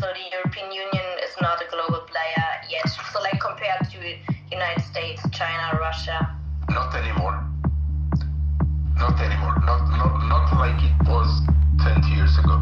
So the European Union is not a global player yet. So like compared to United States, China, Russia. Not anymore. Not anymore. Not like it was 20 years ago.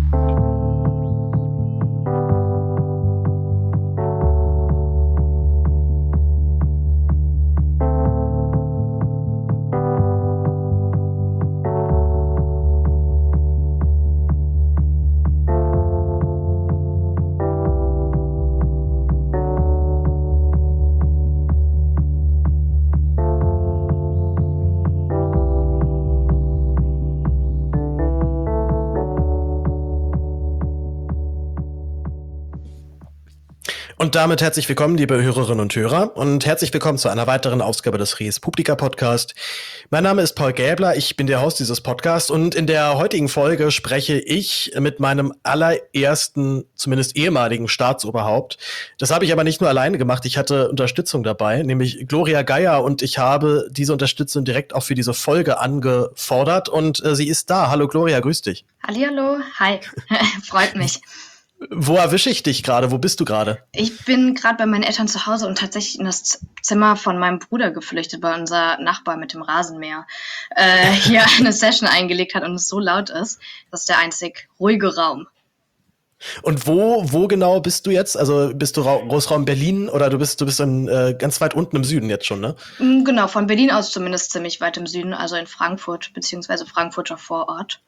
Und damit herzlich willkommen, liebe Hörerinnen und Hörer, und herzlich willkommen zu einer weiteren Ausgabe des Res Publica Podcast. Mein Name ist Paul Gäbler, ich bin der Host dieses Podcasts und in der heutigen Folge spreche ich mit meinem allerersten, zumindest ehemaligen Staatsoberhaupt. Das habe ich aber nicht nur alleine gemacht, ich hatte Unterstützung dabei, nämlich Gloria Geier, und ich habe diese Unterstützung direkt auch für diese Folge angefordert und sie ist da. Hallo Gloria, grüß dich. Hallihallo, hi, freut mich. Wo erwische ich dich gerade? Wo bist du gerade? Ich bin gerade bei meinen Eltern zu Hause und tatsächlich in das Zimmer von meinem Bruder geflüchtet, weil unser Nachbar mit dem Rasenmäher hier eine Session eingelegt hat und es so laut ist. Das ist der einzig ruhige Raum. Und wo genau bist du jetzt? Also bist du Großraum Berlin oder du bist ganz weit unten im Süden jetzt schon, ne? Genau, von Berlin aus zumindest ziemlich weit im Süden, also in Frankfurt beziehungsweise Frankfurter Vorort.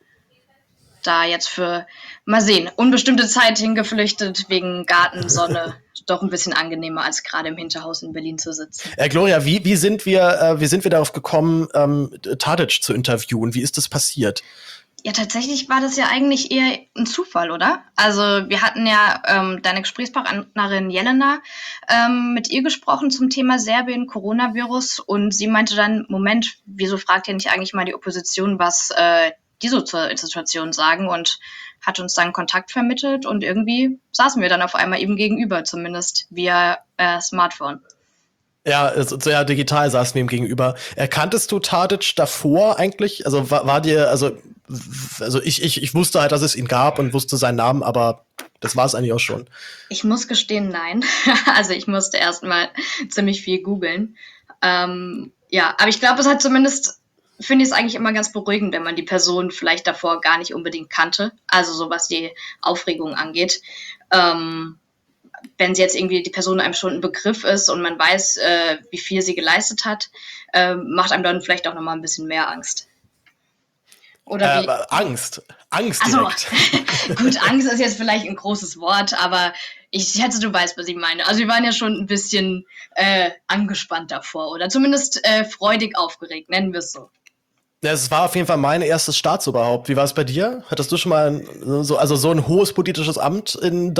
Da jetzt für, mal sehen, unbestimmte Zeit hingeflüchtet wegen Gartensonne. Doch ein bisschen angenehmer, als gerade im Hinterhaus in Berlin zu sitzen. Gloria, wie sind wir darauf gekommen, Tadic zu interviewen? Wie ist das passiert? Ja, tatsächlich war das ja eigentlich eher ein Zufall, oder? Also wir hatten ja deine Gesprächspartnerin Jelena mit ihr gesprochen zum Thema Serbien, Coronavirus, und sie meinte dann, Moment, wieso fragt ihr nicht eigentlich mal die Opposition, was die so zur Situation sagen, und hat uns dann Kontakt vermittelt und irgendwie saßen wir dann auf einmal ihm gegenüber, zumindest via Smartphone. Ja, sehr digital saßen wir ihm gegenüber. Kanntest du Tadic davor eigentlich? Also war dir, also ich wusste halt, dass es ihn gab und wusste seinen Namen, aber das war es eigentlich auch schon. Ich muss gestehen, nein. Also ich musste erstmal ziemlich viel googeln. Ja, aber ich glaube, es hat zumindest, finde ich es eigentlich immer ganz beruhigend, wenn man die Person vielleicht davor gar nicht unbedingt kannte, also so was die Aufregung angeht. Wenn sie jetzt irgendwie die Person einem schon ein Begriff ist und man weiß, wie viel sie geleistet hat, macht einem dann vielleicht auch nochmal ein bisschen mehr Angst. Oder wie? Angst Also, direkt. Gut, Angst ist jetzt vielleicht ein großes Wort, aber ich schätze, du weißt, was ich meine. Also wir waren ja schon ein bisschen angespannt davor oder zumindest freudig aufgeregt, nennen wir es so. Ja, es war auf jeden Fall mein erstes Staatsoberhaupt. Wie war es bei dir? Hattest du schon mal so ein hohes politisches Amt mit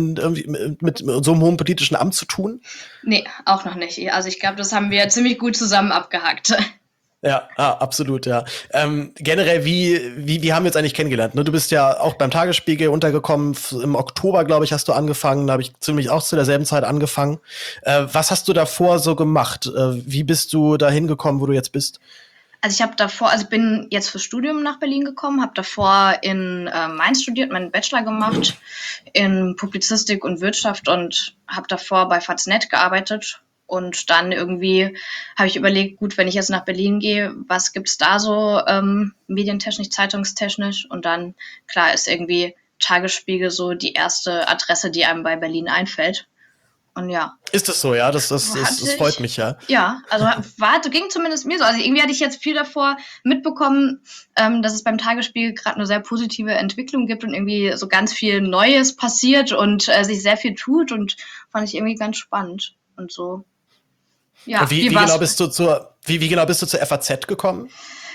so einem hohen politischen Amt zu tun? Nee, auch noch nicht. Also ich glaube, das haben wir ziemlich gut zusammen abgehackt. Ja, absolut, ja. Generell, wie haben wir uns eigentlich kennengelernt? Ne? Du bist ja auch beim Tagesspiegel untergekommen. Im Oktober, glaube ich, hast du angefangen. Da habe ich ziemlich auch zu derselben Zeit angefangen. Was hast du davor so gemacht? Wie bist du da hingekommen, wo du jetzt bist? Also ich bin jetzt fürs Studium nach Berlin gekommen, habe davor in Mainz studiert, meinen Bachelor gemacht in Publizistik und Wirtschaft und habe davor bei Faznet gearbeitet. Und dann irgendwie habe ich überlegt, gut, wenn ich jetzt nach Berlin gehe, was gibt's da so medientechnisch, zeitungstechnisch? Und dann, klar, ist irgendwie Tagesspiegel so die erste Adresse, die einem bei Berlin einfällt. Und ja. Ist das so, ja? Das freut mich, ja. Ja, also ging zumindest mir so. Also irgendwie hatte ich jetzt viel davor mitbekommen, dass es beim Tagesspiegel gerade eine sehr positive Entwicklung gibt und irgendwie so ganz viel Neues passiert und sich sehr viel tut, und fand ich irgendwie ganz spannend und so. Ja, und wie genau bist du zur FAZ gekommen?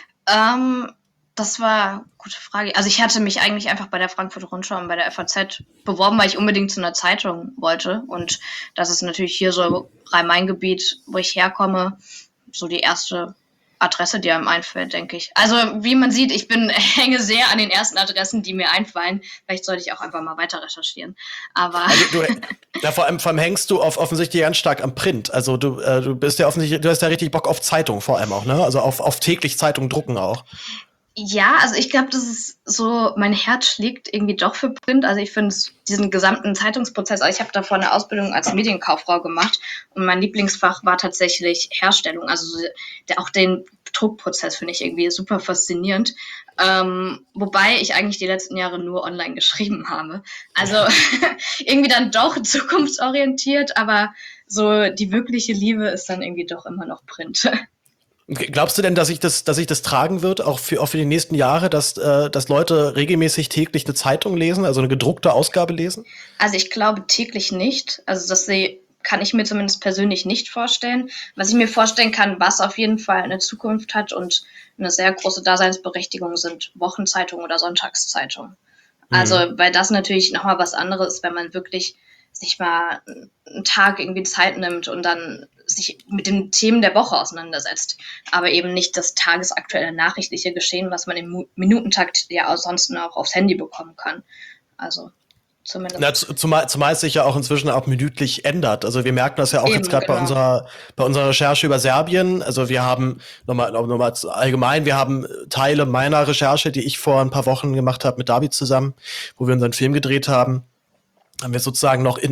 Das war eine gute Frage. Also ich hatte mich eigentlich einfach bei der Frankfurter Rundschau und bei der FAZ beworben, weil ich unbedingt zu einer Zeitung wollte. Und das ist natürlich hier so Rhein-Main-Gebiet, wo ich herkomme, so die erste Adresse, die einem einfällt, denke ich. Also wie man sieht, ich hänge sehr an den ersten Adressen, die mir einfallen. Vielleicht sollte ich auch einfach mal weiter recherchieren. Aber vor allem hängst du offensichtlich ganz stark am Print. Also du bist ja offensichtlich, du hast ja richtig Bock auf Zeitung vor allem auch, ne? Also auf täglich Zeitung drucken auch. Ja, also ich glaube, das ist so, mein Herz schlägt irgendwie doch für Print. Also ich finde diesen gesamten Zeitungsprozess, also ich habe davor eine Ausbildung als Medienkauffrau gemacht und mein Lieblingsfach war tatsächlich Herstellung. Also auch den Druckprozess finde ich irgendwie super faszinierend. Wobei ich eigentlich die letzten Jahre nur online geschrieben habe. Also irgendwie dann doch zukunftsorientiert, aber so die wirkliche Liebe ist dann irgendwie doch immer noch Print. Glaubst du denn, dass sich das tragen wird, auch für die nächsten Jahre, dass Leute regelmäßig täglich eine Zeitung lesen, also eine gedruckte Ausgabe lesen? Also ich glaube täglich nicht. Also kann ich mir zumindest persönlich nicht vorstellen. Was ich mir vorstellen kann, was auf jeden Fall eine Zukunft hat und eine sehr große Daseinsberechtigung, sind Wochenzeitungen oder Sonntagszeitungen. Also, weil das natürlich nochmal was anderes ist, wenn man wirklich sich mal einen Tag irgendwie Zeit nimmt und dann sich mit den Themen der Woche auseinandersetzt, aber eben nicht das tagesaktuelle nachrichtliche Geschehen, was man im Minutentakt ja ansonsten auch aufs Handy bekommen kann. Also zumindest. Ja, zumal es sich ja auch inzwischen auch minütlich ändert. Also wir merken das ja auch Eben, jetzt gerade genau. bei unserer Recherche über Serbien. Also wir haben nochmal allgemein, wir haben Teile meiner Recherche, die ich vor ein paar Wochen gemacht habe mit David zusammen, wo wir unseren Film gedreht haben wir sozusagen noch in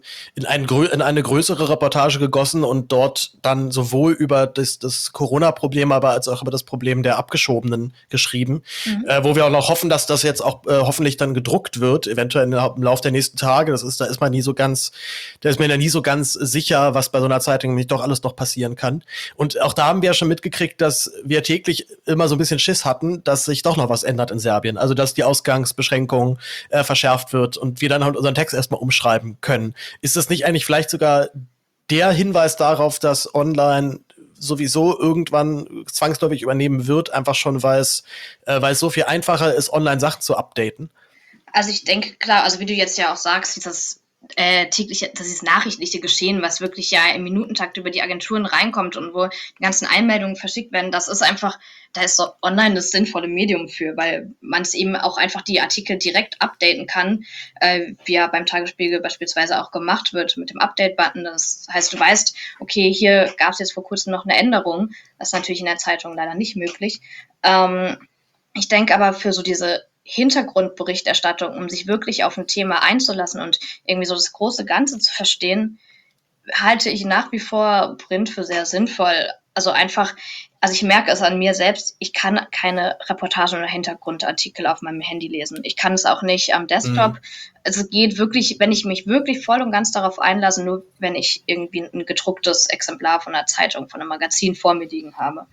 eine größere Reportage gegossen und dort dann sowohl über das Corona-Problem, aber als auch über das Problem der Abgeschobenen geschrieben, wo wir auch noch hoffen, dass das jetzt auch hoffentlich dann gedruckt wird, eventuell im Laufe der nächsten Tage. Da ist man da ist man ja nie so ganz sicher, was bei so einer Zeitung nicht doch alles noch passieren kann. Und auch da haben wir ja schon mitgekriegt, dass wir täglich immer so ein bisschen Schiss hatten, dass sich doch noch was ändert in Serbien. Also dass die Ausgangsbeschränkung verschärft wird und wir dann halt unseren Text erstmal umschreiben können. Ist das nicht eigentlich vielleicht sogar der Hinweis darauf, dass online sowieso irgendwann zwangsläufig übernehmen wird, einfach schon, weil es so viel einfacher ist, online Sachen zu updaten? Also ich denke, klar, also wie du jetzt ja auch sagst, dieses nachrichtliche Geschehen, was wirklich ja im Minutentakt über die Agenturen reinkommt und wo die ganzen Einmeldungen verschickt werden, das ist einfach, da ist so online das sinnvolle Medium für, weil man es eben auch einfach die Artikel direkt updaten kann, wie ja beim Tagesspiegel beispielsweise auch gemacht wird mit dem Update-Button. Das heißt, du weißt, okay, hier gab es jetzt vor kurzem noch eine Änderung. Das ist natürlich in der Zeitung leider nicht möglich. Ich denke aber für so diese Hintergrundberichterstattung, um sich wirklich auf ein Thema einzulassen und irgendwie so das große Ganze zu verstehen, halte ich nach wie vor Print für sehr sinnvoll. Also ich merke es an mir selbst, ich kann keine Reportagen oder Hintergrundartikel auf meinem Handy lesen. Ich kann es auch nicht am Desktop. Es geht wirklich, wenn ich mich wirklich voll und ganz darauf einlasse, nur wenn ich irgendwie ein gedrucktes Exemplar von einer Zeitung, von einem Magazin vor mir liegen habe.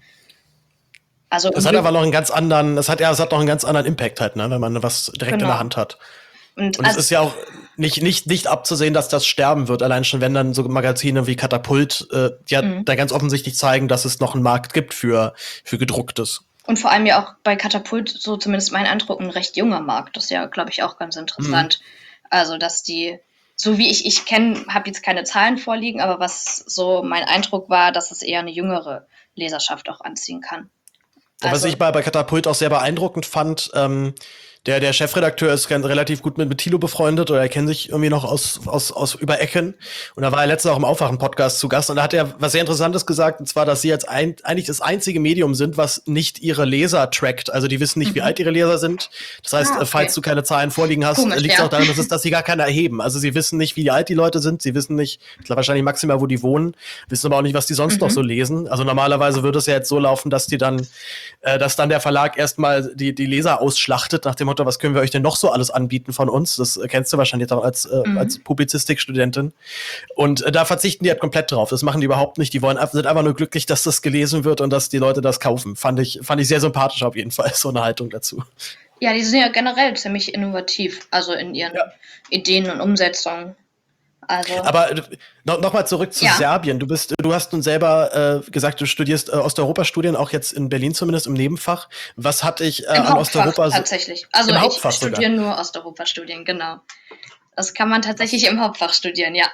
Also Es hat aber noch einen ganz anderen, es hat noch einen ganz anderen Impact halt, ne, wenn man was direkt in der Hand hat. Und es ist ja auch nicht abzusehen, dass das sterben wird, allein schon, wenn dann so Magazine wie Katapult da ganz offensichtlich zeigen, dass es noch einen Markt gibt für gedrucktes. Und vor allem ja auch bei Katapult, so zumindest mein Eindruck, ein recht junger Markt. Das ist ja, glaube ich, auch ganz interessant. Also, dass die, so wie ich kenne, habe jetzt keine Zahlen vorliegen, aber was so mein Eindruck war, dass es eher eine jüngere Leserschaft auch anziehen kann. Also, was ich bei Katapult auch sehr beeindruckend fand, der Chefredakteur ist relativ gut mit Thilo befreundet oder er kennt sich irgendwie noch aus über Ecken. Und da war er letztens auch im Aufwachen-Podcast zu Gast und da hat er was sehr Interessantes gesagt, und zwar, dass sie jetzt eigentlich das einzige Medium sind, was nicht ihre Leser trackt. Also die wissen nicht, wie alt ihre Leser sind. Das heißt, falls du keine Zahlen vorliegen hast, liegt es auch daran, dass sie gar keine erheben. Also sie wissen nicht, wie alt die Leute sind. Sie wissen nicht, wahrscheinlich maximal, wo die wohnen, wissen aber auch nicht, was die sonst noch so lesen. Also normalerweise würde es ja jetzt so laufen, dass dass dann der Verlag erstmal die Leser ausschlachtet nach dem Motto, was können wir euch denn noch so alles anbieten von uns? Das kennst du wahrscheinlich auch als Publizistikstudentin. Und da verzichten die halt komplett drauf. Das machen die überhaupt nicht. Sind einfach nur glücklich, dass das gelesen wird und dass die Leute das kaufen. Fand ich sehr sympathisch auf jeden Fall, so eine Haltung dazu. Ja, die sind ja generell ziemlich innovativ, also in ihren Ideen und Umsetzungen. Also, aber noch mal zurück zu Serbien. Du hast nun selber gesagt, du studierst Osteuropa-Studien, auch jetzt in Berlin zumindest im Nebenfach. Was hat dich an Osteuropa tatsächlich? Also ich studiere nur Osteuropa-Studien, genau. Das kann man tatsächlich im Hauptfach studieren, ja.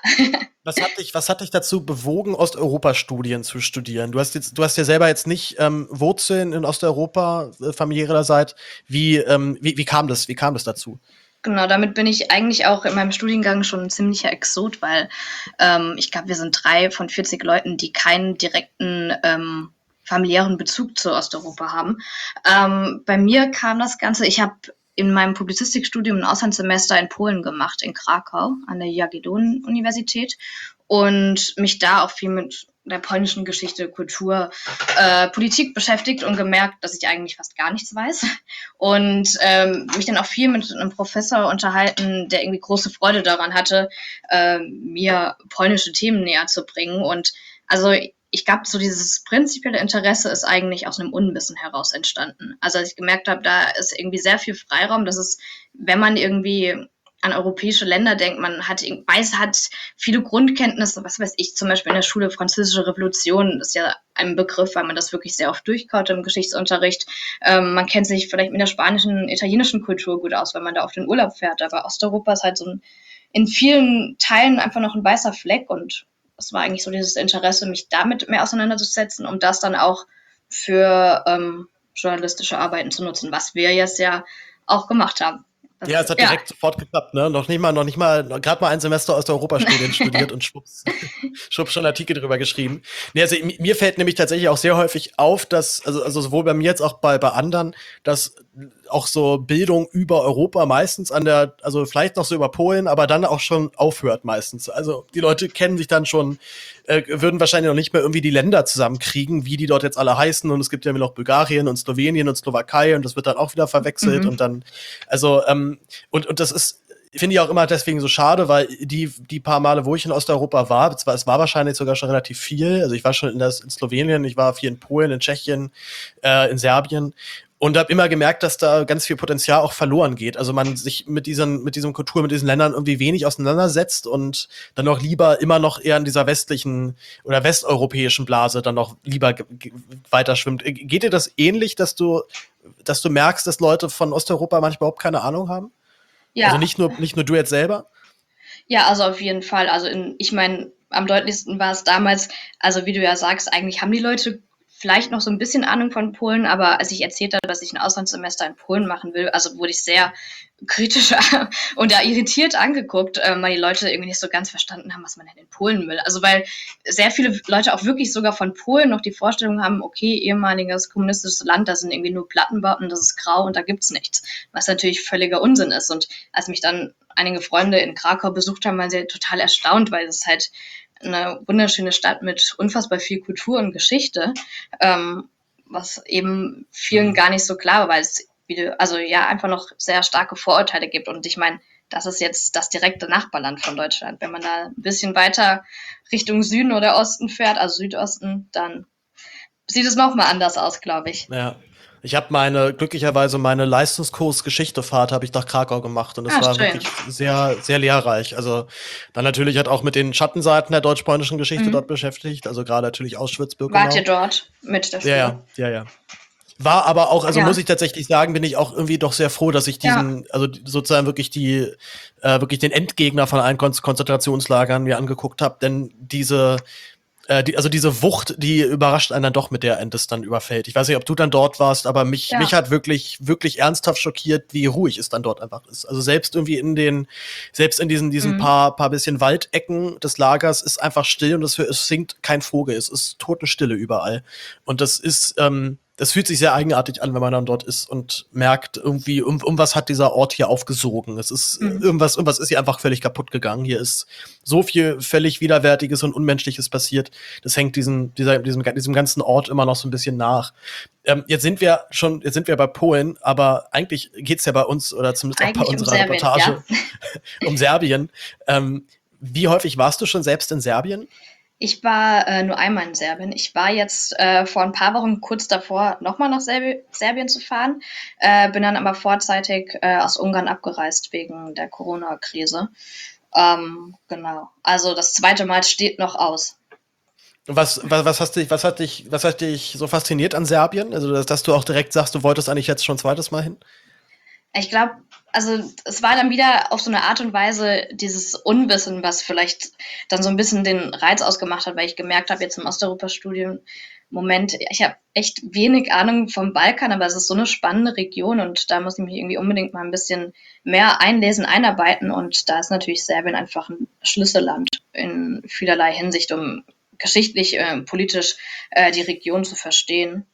Was hat dich dazu bewogen, Osteuropa-Studien zu studieren? Du hast ja selber jetzt nicht Wurzeln in Osteuropa familiärerseits. Wie kam das? Wie kam das dazu? Genau, damit bin ich eigentlich auch in meinem Studiengang schon ein ziemlicher Exot, weil ich glaube, wir sind 3 von 40 Leuten, die keinen direkten familiären Bezug zu Osteuropa haben. Bei mir kam das Ganze, ich habe in meinem Publizistikstudium ein Auslandssemester in Polen gemacht, in Krakau, an der Jagiellonien-Universität und mich da auch viel mit der polnischen Geschichte, Kultur, Politik beschäftigt und gemerkt, dass ich eigentlich fast gar nichts weiß. Und mich dann auch viel mit einem Professor unterhalten, der irgendwie große Freude daran hatte, mir polnische Themen näher zu bringen. Und also ich glaube, so dieses prinzipielle Interesse ist eigentlich aus einem Unwissen heraus entstanden. Also als ich gemerkt habe, da ist irgendwie sehr viel Freiraum, dass es, wenn man irgendwie an europäische Länder denkt, man hat viele Grundkenntnisse, was weiß ich, zum Beispiel in der Schule Französische Revolution ist ja ein Begriff, weil man das wirklich sehr oft durchkaut im Geschichtsunterricht. Man kennt sich vielleicht mit der spanischen, italienischen Kultur gut aus, wenn man da auf den Urlaub fährt, aber Osteuropa ist halt so in vielen Teilen einfach noch ein weißer Fleck und das war eigentlich so dieses Interesse, mich damit mehr auseinanderzusetzen, um das dann auch für journalistische Arbeiten zu nutzen, was wir jetzt ja auch gemacht haben. Ja, es hat direkt sofort geklappt, ne? Noch nicht mal, gerade mal ein Semester Osteuropa-Studien studiert und schwupps schon Artikel drüber geschrieben. Nee, also mir fällt nämlich tatsächlich auch sehr häufig auf, dass, also sowohl bei mir als auch bei anderen, dass auch so Bildung über Europa meistens also vielleicht noch so über Polen, aber dann auch schon aufhört meistens. Also die Leute kennen sich dann schon, würden wahrscheinlich noch nicht mehr irgendwie die Länder zusammenkriegen, wie die dort jetzt alle heißen. Und es gibt ja immer noch Bulgarien und Slowenien und Slowakei und das wird dann auch wieder verwechselt und dann, also, und das ist, finde ich auch immer deswegen so schade, weil die paar Male, wo ich in Osteuropa war, es war wahrscheinlich sogar schon relativ viel. Also ich war schon in Slowenien, ich war viel in Polen, in Tschechien, in Serbien. Und habe immer gemerkt, dass da ganz viel Potenzial auch verloren geht. Also man sich mit diesem Kultur, mit diesen Ländern irgendwie wenig auseinandersetzt und dann auch lieber immer noch eher in dieser westlichen oder westeuropäischen Blase dann noch lieber weiter schwimmt. Geht dir das ähnlich, dass du merkst, dass Leute von Osteuropa manchmal überhaupt keine Ahnung haben? Ja. Also nicht nur du jetzt selber? Ja, also auf jeden Fall. Also ich meine, am deutlichsten war es damals, also wie du ja sagst, eigentlich haben die Leute vielleicht noch so ein bisschen Ahnung von Polen, aber als ich erzählt habe, dass ich ein Auslandssemester in Polen machen will, also wurde ich sehr kritisch und da irritiert angeguckt, weil die Leute irgendwie nicht so ganz verstanden haben, was man denn in Polen will. Also weil sehr viele Leute auch wirklich sogar von Polen noch die Vorstellung haben, okay, ehemaliges kommunistisches Land, da sind irgendwie nur Plattenbauten, das ist grau und da gibt's nichts, was natürlich völliger Unsinn ist. Und als mich dann einige Freunde in Krakau besucht haben, waren sie total erstaunt, weil es halt eine wunderschöne Stadt mit unfassbar viel Kultur und Geschichte, was eben vielen gar nicht so klar war, weil es einfach noch sehr starke Vorurteile gibt. Und ich meine, das ist jetzt das direkte Nachbarland von Deutschland. Wenn man da ein bisschen weiter Richtung Süden oder Osten fährt, also Südosten, dann sieht es nochmal anders aus, glaube ich. Ja. Ich habe glücklicherweise meine Leistungskurs-Geschichtefahrt habe ich nach Krakau gemacht und es war schön. wirklich sehr, sehr lehrreich. Also dann natürlich halt auch mit den Schattenseiten der deutsch-polnischen Geschichte dort beschäftigt, also gerade natürlich Auschwitz-Birkenau. Wart ihr dort mit der Schule? Ja. War aber auch, also muss ich tatsächlich sagen, bin ich auch irgendwie doch sehr froh, dass ich also sozusagen wirklich wirklich den Endgegner von allen Konzentrationslagern mir angeguckt habe, denn diese Wucht, die überrascht einen dann doch, mit der es dann überfällt. Ich weiß nicht, ob du dann dort warst, aber mich hat wirklich, wirklich ernsthaft schockiert, wie ruhig es dann dort einfach ist. Also selbst irgendwie in diesen paar bisschen Waldecken des Lagers ist einfach still und es singt kein Vogel. Es ist Totenstille überall. Und das ist, das fühlt sich sehr eigenartig an, wenn man dann dort ist und merkt, irgendwie, was hat dieser Ort hier aufgesogen. Es ist, irgendwas ist hier einfach völlig kaputt gegangen. Hier ist so viel völlig Widerwärtiges und Unmenschliches passiert. Das hängt diesem ganzen Ort immer noch so ein bisschen nach. Jetzt sind wir bei Polen, aber eigentlich geht's ja bei uns, oder zumindest auch bei unserer Reportage, um Serbien. Wie häufig warst du schon selbst in Serbien? Ich war nur einmal in Serbien. Ich war jetzt vor ein paar Wochen kurz davor, nochmal nach Serbien zu fahren, bin dann aber vorzeitig aus Ungarn abgereist wegen der Corona-Krise. Genau. Also das zweite Mal steht noch aus. Was hat dich so fasziniert an Serbien? Also, dass du auch direkt sagst, du wolltest eigentlich jetzt schon ein zweites Mal hin? Ich glaube, also es war dann wieder auf so eine Art und Weise dieses Unwissen, was vielleicht dann so ein bisschen den Reiz ausgemacht hat, weil ich gemerkt habe, jetzt im Osteuropa-Studium, Moment, ich habe echt wenig Ahnung vom Balkan, aber es ist so eine spannende Region und da muss ich mich irgendwie unbedingt mal ein bisschen mehr einlesen, einarbeiten und da ist natürlich Serbien einfach ein Schlüsselland in vielerlei Hinsicht, um geschichtlich, politisch die Region zu verstehen.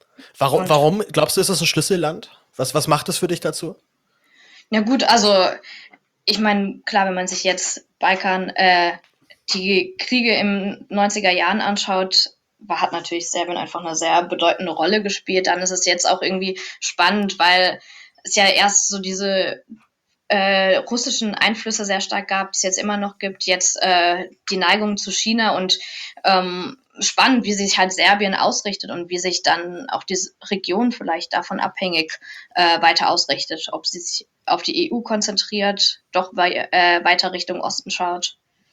Warum glaubst du, ist das ein Schlüsselland? Was macht es für dich dazu? Ja gut, also ich meine, klar, wenn man sich jetzt Balkan, die Kriege im 90er Jahren anschaut, hat natürlich Serbien einfach eine sehr bedeutende Rolle gespielt. Dann ist es jetzt auch irgendwie spannend, weil es ja erst so diese russischen Einflüsse sehr stark gab, es jetzt immer noch gibt, jetzt die Neigung zu China und spannend, wie sich halt Serbien ausrichtet und wie sich dann auch diese Region vielleicht davon abhängig weiter ausrichtet, ob sie sich auf die EU konzentriert, doch weiter Richtung Osten schaut.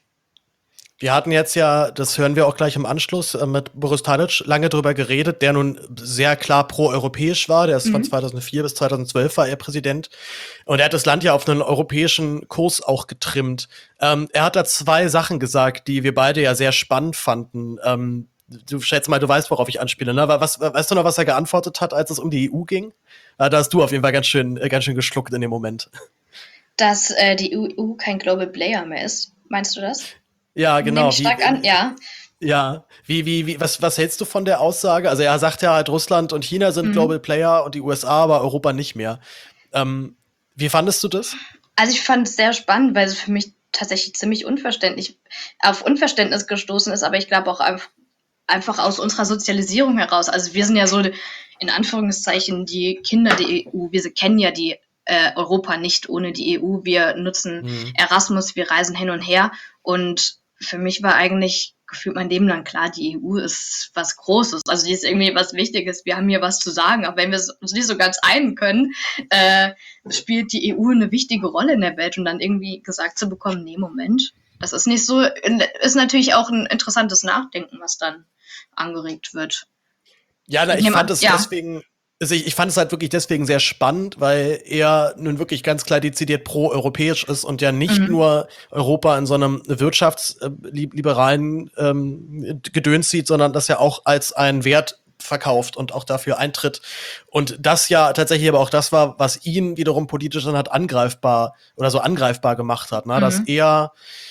Wir hatten jetzt ja, das hören wir auch gleich im Anschluss, mit Boris Tadic lange drüber geredet, der nun sehr klar pro-europäisch war. Der ist von 2004 bis 2012 war er Präsident. Und er hat das Land ja auf einen europäischen Kurs auch getrimmt. Er hat da 2 Sachen gesagt, die wir beide ja sehr spannend fanden. Du schätze mal, du weißt, worauf ich anspiele, ne? Weißt du noch, was er geantwortet hat, als es um die EU ging? Da hast du auf jeden Fall ganz schön geschluckt in dem Moment. Dass die EU kein Global Player mehr ist. Meinst du das? Ja, genau. Stark an, ja. Ja, was hältst du von der Aussage? Also er sagt ja halt, Russland und China sind Global Player und die USA, aber Europa nicht mehr. Wie fandest du das? Also ich fand es sehr spannend, weil es für mich tatsächlich ziemlich auf Unverständnis gestoßen ist, aber ich glaube auch einfach aus unserer Sozialisierung heraus. Also wir sind ja so, in Anführungszeichen, die Kinder der EU. Wir kennen ja die Europa nicht ohne die EU. Wir nutzen Erasmus, wir reisen hin und her und für mich war eigentlich gefühlt mein Leben lang klar, die EU ist was Großes. Also die ist irgendwie was Wichtiges. Wir haben hier was zu sagen. Auch wenn wir uns nicht so ganz einigen können, spielt die EU eine wichtige Rolle in der Welt. Und dann irgendwie gesagt zu bekommen, nee, Moment, das ist nicht so, ist natürlich auch ein interessantes Nachdenken, was dann angeregt wird. Ja, ich fand es deswegen... Also ich fand es halt wirklich deswegen sehr spannend, weil er nun wirklich ganz klar dezidiert pro-europäisch ist und ja nicht nur Europa in so einem wirtschaftsliberalen Gedöns sieht, sondern das ja auch als einen Wert verkauft und auch dafür eintritt. Und das ja tatsächlich aber auch das war, was ihn wiederum politisch dann hat angreifbar gemacht hat, ne? Dass er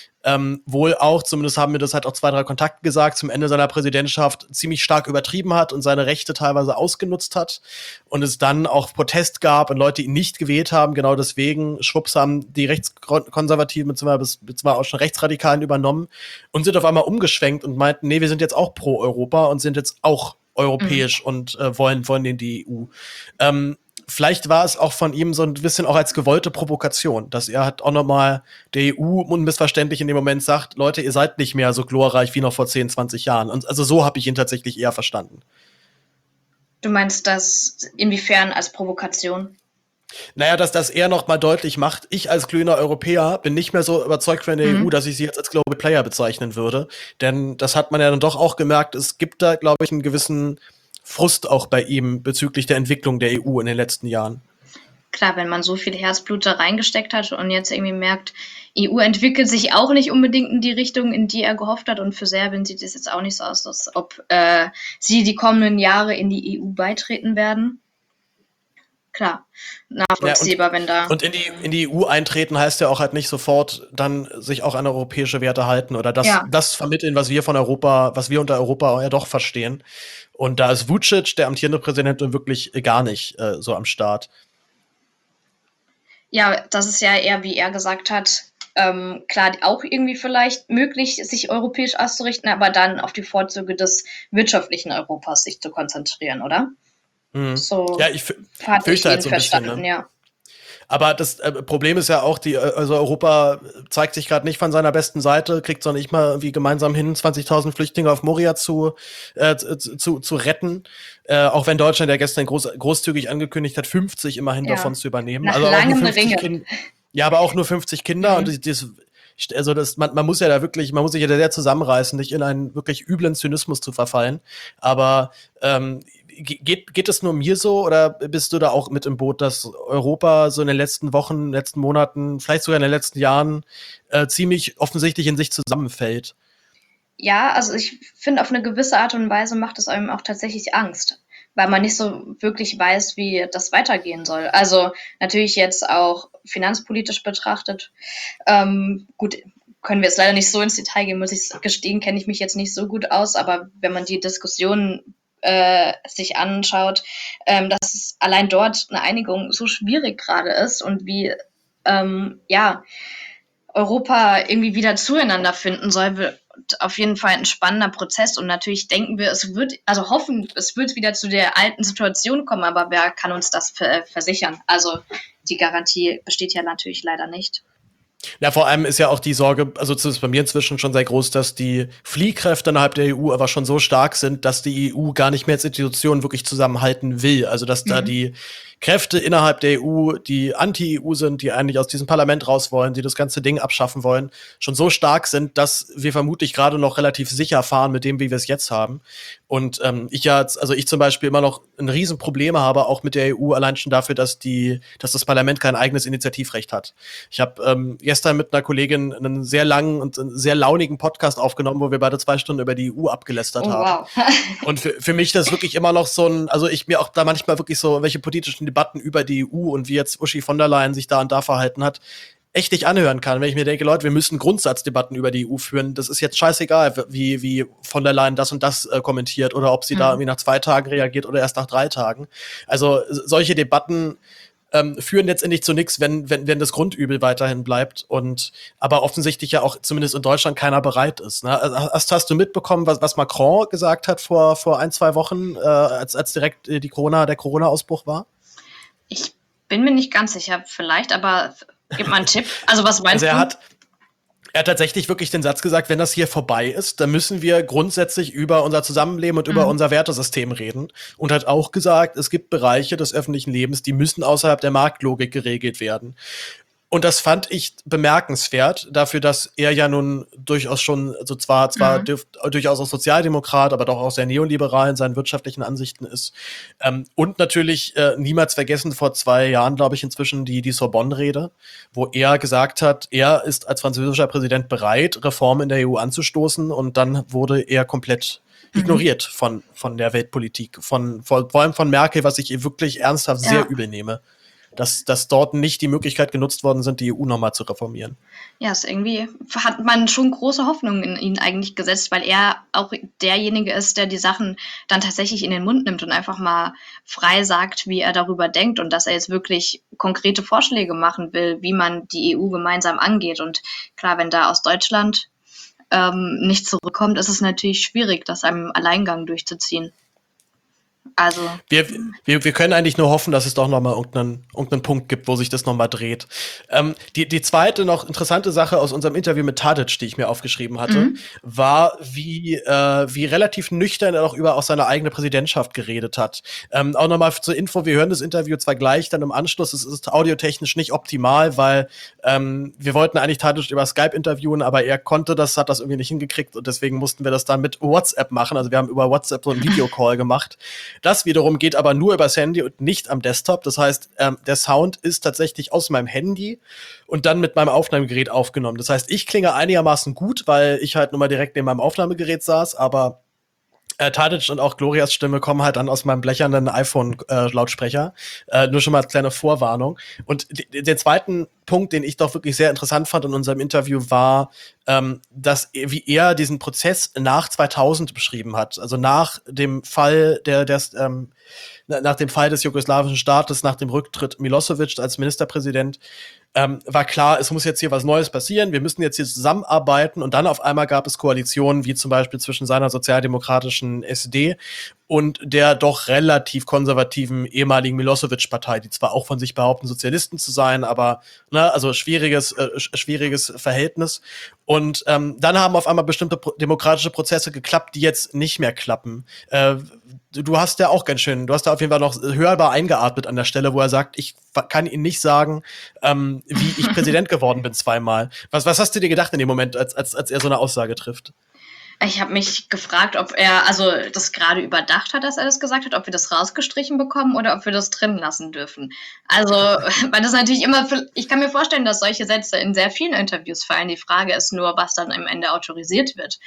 wohl auch, zumindest haben mir das halt auch 2, 3 Kontakte gesagt, zum Ende seiner Präsidentschaft ziemlich stark übertrieben hat und seine Rechte teilweise ausgenutzt hat und es dann auch Protest gab und Leute ihn nicht gewählt haben. Genau deswegen, schwupps, haben die Rechtskonservativen beziehungsweise auch schon Rechtsradikalen übernommen und sind auf einmal umgeschwenkt und meinten, nee, wir sind jetzt auch pro Europa und sind jetzt auch europäisch und wollen in die EU. Vielleicht war es auch von ihm so ein bisschen auch als gewollte Provokation, dass er halt auch nochmal der EU unmissverständlich in dem Moment sagt, Leute, ihr seid nicht mehr so glorreich wie noch vor 10, 20 Jahren. Und also so habe ich ihn tatsächlich eher verstanden. Du meinst das inwiefern als Provokation? Naja, dass das er nochmal deutlich macht, ich als glühender Europäer bin nicht mehr so überzeugt von der EU, dass ich sie jetzt als Global Player bezeichnen würde. Denn das hat man ja dann doch auch gemerkt, es gibt da, glaube ich, einen gewissen Frust auch bei ihm bezüglich der Entwicklung der EU in den letzten Jahren. Klar, wenn man so viel Herzblut da reingesteckt hat und jetzt irgendwie merkt, EU entwickelt sich auch nicht unbedingt in die Richtung, in die er gehofft hat. Und für Serbien sieht es jetzt auch nicht so aus, als ob sie die kommenden Jahre in die EU beitreten werden. Klar, nachvollziehbar, wenn da... Und in die EU eintreten heißt ja auch halt nicht sofort dann sich auch an europäische Werte halten oder das vermitteln, was wir unter Europa ja doch verstehen. Und da ist Vučić, der amtierende Präsident, wirklich gar nicht so am Start. Ja, das ist ja eher, wie er gesagt hat, klar, auch irgendwie vielleicht möglich, sich europäisch auszurichten, aber dann auf die Vorzüge des wirtschaftlichen Europas sich zu konzentrieren, oder? So ja, ich fürchte halt so ein bisschen, ne? Ja. Aber das Problem ist ja auch, also Europa zeigt sich gerade nicht von seiner besten Seite, kriegt es auch nicht mal irgendwie gemeinsam hin, 20.000 Flüchtlinge auf Moria zu retten. Auch wenn Deutschland ja gestern großzügig angekündigt hat, 50 immerhin davon zu übernehmen. Nach also langem auch nur 50 Ringe. aber auch nur 50 Kinder. Und man muss sich ja da sehr zusammenreißen, nicht in einen wirklich üblen Zynismus zu verfallen. Aber geht es nur mir so oder bist du da auch mit im Boot, dass Europa so in den letzten Wochen, letzten Monaten, vielleicht sogar in den letzten Jahren ziemlich offensichtlich in sich zusammenfällt? Ja, also ich finde, auf eine gewisse Art und Weise macht es einem auch tatsächlich Angst, weil man nicht so wirklich weiß, wie das weitergehen soll. Also natürlich jetzt auch finanzpolitisch betrachtet. Gut, können wir jetzt leider nicht so ins Detail gehen, muss ich gestehen, kenne ich mich jetzt nicht so gut aus, aber wenn man die Diskussionen sich anschaut, dass allein dort eine Einigung so schwierig gerade ist und wie Europa irgendwie wieder zueinander finden soll, wird auf jeden Fall ein spannender Prozess. Und natürlich denken wir, es wird wieder zu der alten Situation kommen, aber wer kann uns das versichern? Also die Garantie besteht ja natürlich leider nicht. Ja, vor allem ist ja auch die Sorge, also zumindest bei mir inzwischen schon sehr groß, dass die Fliehkräfte innerhalb der EU aber schon so stark sind, dass die EU gar nicht mehr als Institution wirklich zusammenhalten will. Also dass da die Kräfte innerhalb der EU, die anti-EU sind, die eigentlich aus diesem Parlament raus wollen, die das ganze Ding abschaffen wollen, schon so stark sind, dass wir vermutlich gerade noch relativ sicher fahren mit dem, wie wir es jetzt haben. Und ich zum Beispiel immer noch ein Riesenproblem habe, auch mit der EU, allein schon dafür, dass das Parlament kein eigenes Initiativrecht hat. Ich habe gestern mit einer Kollegin einen sehr langen und sehr launigen Podcast aufgenommen, wo wir beide 2 Stunden über die EU abgelästert haben. Wow. Und für mich das wirklich immer noch also ich mir auch da manchmal wirklich so welche politischen Debatten über die EU und wie jetzt Uschi von der Leyen sich da und da verhalten hat, echt nicht anhören kann, wenn ich mir denke, Leute, wir müssen Grundsatzdebatten über die EU führen. Das ist jetzt scheißegal, wie von der Leyen das und das kommentiert oder ob sie da irgendwie nach 2 Tagen reagiert oder erst nach 3 Tagen. Also solche Debatten führen letztendlich zu nichts, wenn das Grundübel weiterhin bleibt und aber offensichtlich ja auch zumindest in Deutschland keiner bereit ist. Ne? Hast du mitbekommen, was Macron gesagt hat vor 1-2 Wochen, als direkt der Corona-Ausbruch war? Ich bin mir nicht ganz sicher, vielleicht, aber gib mal einen Tipp. Also was meinst du? Er hat tatsächlich wirklich den Satz gesagt, wenn das hier vorbei ist, dann müssen wir grundsätzlich über unser Zusammenleben und über unser Wertesystem reden. Und hat auch gesagt, es gibt Bereiche des öffentlichen Lebens, die müssen außerhalb der Marktlogik geregelt werden. Und das fand ich bemerkenswert, dafür, dass er ja nun durchaus schon, also zwar durchaus auch Sozialdemokrat, aber doch auch sehr neoliberal in seinen wirtschaftlichen Ansichten ist. Und natürlich niemals vergessen, vor 2 Jahren, glaube ich, inzwischen die Sorbonne-Rede, wo er gesagt hat, er ist als französischer Präsident bereit, Reformen in der EU anzustoßen, und dann wurde er komplett ignoriert von der Weltpolitik, vor allem von Merkel, was ich ihr wirklich ernsthaft sehr übel nehme. Dass dort nicht die Möglichkeit genutzt worden sind, die EU nochmal zu reformieren. Ja, irgendwie hat man schon große Hoffnungen in ihn eigentlich gesetzt, weil er auch derjenige ist, der die Sachen dann tatsächlich in den Mund nimmt und einfach mal frei sagt, wie er darüber denkt und dass er jetzt wirklich konkrete Vorschläge machen will, wie man die EU gemeinsam angeht. Und klar, wenn da aus Deutschland nicht zurückkommt, ist es natürlich schwierig, das im Alleingang durchzuziehen. Also wir können eigentlich nur hoffen, dass es doch noch mal irgendeinen Punkt gibt, wo sich das noch mal dreht. Die zweite noch interessante Sache aus unserem Interview mit Tadic, die ich mir aufgeschrieben hatte, war, wie relativ nüchtern er auch über auch seine eigene Präsidentschaft geredet hat. Auch noch mal zur Info, wir hören das Interview zwar gleich dann im Anschluss, es ist audiotechnisch nicht optimal, weil wir wollten eigentlich Tadic über Skype interviewen, aber er hat das irgendwie nicht hingekriegt und deswegen mussten wir das dann mit WhatsApp machen. Also wir haben über WhatsApp so einen Videocall gemacht. Das wiederum geht aber nur übers Handy und nicht am Desktop. Das heißt, der Sound ist tatsächlich aus meinem Handy und dann mit meinem Aufnahmegerät aufgenommen. Das heißt, ich klinge einigermaßen gut, weil ich halt nur mal direkt neben meinem Aufnahmegerät saß, aber Tadic und auch Glorias Stimme kommen halt dann aus meinem blechernen iPhone-Lautsprecher. Nur schon mal als kleine Vorwarnung. Und den zweiten Punkt, den ich doch wirklich sehr interessant fand in unserem Interview, war, wie er diesen Prozess nach 2000 beschrieben hat. Also nach dem Fall nach dem Fall des jugoslawischen Staates, nach dem Rücktritt Milosevic als Ministerpräsident, war klar, es muss jetzt hier was Neues passieren, wir müssen jetzt hier zusammenarbeiten, und dann auf einmal gab es Koalitionen, wie zum Beispiel zwischen seiner sozialdemokratischen SD und der doch relativ konservativen ehemaligen Milosevic-Partei, die zwar auch von sich behaupten, Sozialisten zu sein, aber also schwieriges Verhältnis. Und dann haben auf einmal bestimmte demokratische Prozesse geklappt, die jetzt nicht mehr klappen. Du hast da auf jeden Fall noch hörbar eingeatmet an der Stelle, wo er sagt, ich kann Ihnen nicht sagen, wie ich Präsident geworden bin 2-mal. Was hast du dir gedacht in dem Moment, als er so eine Aussage trifft? Ich habe mich gefragt, ob er das gerade überdacht hat, dass er das gesagt hat, ob wir das rausgestrichen bekommen oder ob wir das drin lassen dürfen. Also, weil das natürlich ich kann mir vorstellen, dass solche Sätze in sehr vielen Interviews fallen. Die Frage ist nur, was dann am Ende autorisiert wird.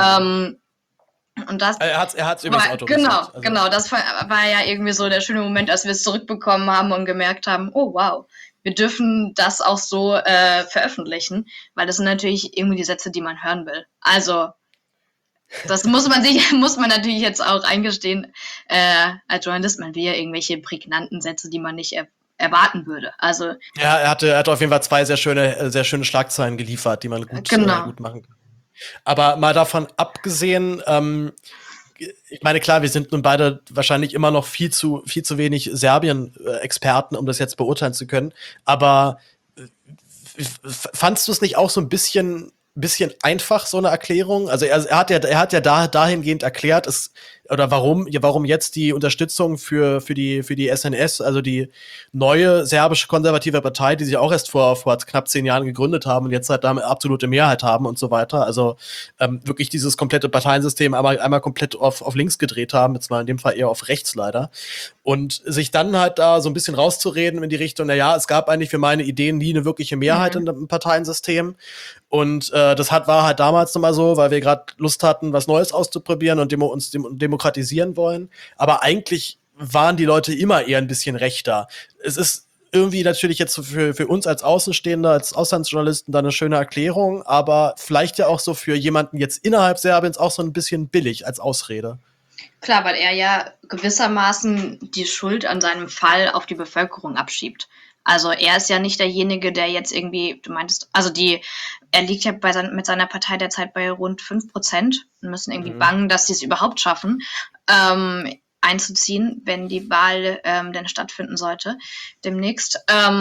Und das, er hat's übrigens autorisiert. Genau, das war ja irgendwie so der schöne Moment, als wir es zurückbekommen haben und gemerkt haben, oh wow, wir dürfen das auch so veröffentlichen, weil das sind natürlich irgendwie die Sätze, die man hören will. Also das muss man natürlich jetzt auch eingestehen, als Journalist, man will ja irgendwelche prägnanten Sätze, die man nicht erwarten würde. Also ja, er hatte auf jeden Fall zwei sehr schöne Schlagzeilen geliefert, die man gut machen kann. Aber mal davon abgesehen, ich meine, klar, wir sind nun beide wahrscheinlich immer noch viel zu wenig Serbien-Experten, um das jetzt beurteilen zu können. Aber fandst du es nicht auch so ein bisschen einfach, so eine Erklärung? Also er hat ja dahingehend erklärt, warum jetzt die Unterstützung für die SNS, also die neue serbische konservative Partei, die sich auch erst vor knapp 10 Jahren gegründet haben und jetzt halt damit absolute Mehrheit haben und so weiter. Also wirklich dieses komplette Parteiensystem einmal komplett auf links gedreht haben, jetzt mal in dem Fall eher auf rechts leider. Und sich dann halt da so ein bisschen rauszureden in die Richtung, naja, es gab eigentlich für meine Ideen nie eine wirkliche Mehrheit im Parteiensystem. Und das war halt damals nochmal so, weil wir gerade Lust hatten, was Neues auszuprobieren und uns demokratisieren wollen. Aber eigentlich waren die Leute immer eher ein bisschen rechter. Es ist irgendwie natürlich jetzt für uns als Außenstehender, als Auslandsjournalisten da eine schöne Erklärung, aber vielleicht ja auch so für jemanden jetzt innerhalb Serbiens auch so ein bisschen billig als Ausrede. Klar, weil er ja gewissermaßen die Schuld an seinem Fall auf die Bevölkerung abschiebt. Also er ist ja nicht derjenige, der jetzt irgendwie, du meintest, also er liegt ja mit seiner Partei derzeit bei rund 5% und müssen irgendwie bangen, dass sie es überhaupt schaffen, einzuziehen, wenn die Wahl denn stattfinden sollte demnächst.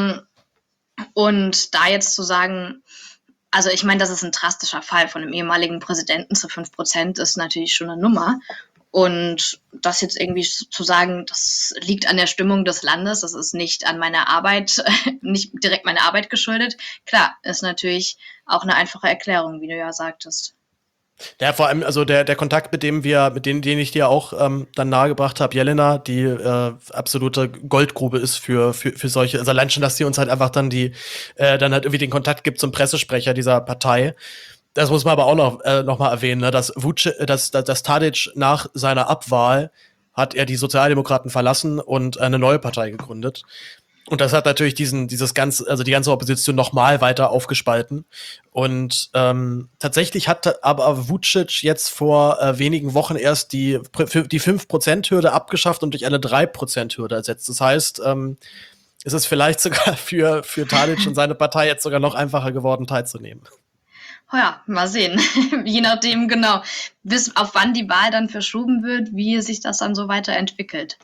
Und da jetzt zu sagen, also ich meine, das ist ein drastischer Fall von einem ehemaligen Präsidenten zu 5%, ist natürlich schon eine Nummer. Und das jetzt irgendwie zu sagen, das liegt an der Stimmung des Landes, das ist nicht an meiner Arbeit, nicht direkt meiner Arbeit geschuldet. Klar, ist natürlich auch eine einfache Erklärung, wie du ja sagtest. Ja, vor allem, also der Kontakt, den ich dir auch dann nahegebracht habe, Jelena, die absolute Goldgrube ist für solche, also allein schon, dass sie uns halt einfach dann dann halt irgendwie den Kontakt gibt zum Pressesprecher dieser Partei. Das muss man aber auch noch mal erwähnen, ne, dass Tadić nach seiner Abwahl hat er die Sozialdemokraten verlassen und eine neue Partei gegründet. Und das hat natürlich die ganze Opposition noch mal weiter aufgespalten. Und tatsächlich hat aber Vučić jetzt vor wenigen Wochen erst die 5%-Hürde abgeschafft und durch eine 3%-Hürde ersetzt. Das heißt, es ist vielleicht sogar für Tadić und seine Partei jetzt sogar noch einfacher geworden, teilzunehmen. Ja, mal sehen. Je nachdem, genau, bis auf wann die Wahl dann verschoben wird, wie sich das dann so weiterentwickelt.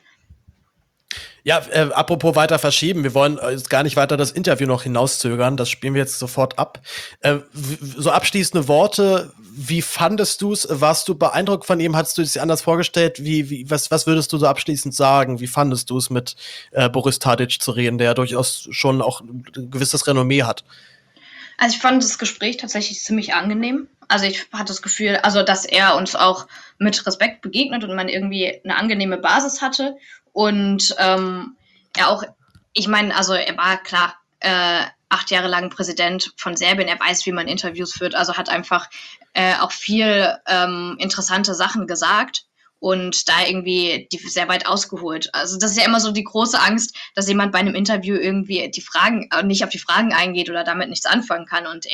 Ja, apropos weiter verschieben, wir wollen jetzt gar nicht weiter das Interview noch hinauszögern, das spielen wir jetzt sofort ab. So abschließende Worte, wie fandest du es? Warst du beeindruckt von ihm? Hattest du es dir anders vorgestellt? Was würdest du so abschließend sagen? Wie fandest du es, mit Boris Tadić zu reden, der ja durchaus schon auch ein gewisses Renommee hat? Also ich fand das Gespräch tatsächlich ziemlich angenehm. Also ich hatte das Gefühl, also dass er uns auch mit Respekt begegnet und man irgendwie eine angenehme Basis hatte. Und er auch, ich meine, also er war klar 8 Jahre lang Präsident von Serbien, er weiß, wie man Interviews führt, also hat einfach auch viel interessante Sachen gesagt. Und da irgendwie sehr weit ausgeholt. Also das ist ja immer so die große Angst, dass jemand bei einem Interview irgendwie nicht auf die Fragen eingeht oder damit nichts anfangen kann. Und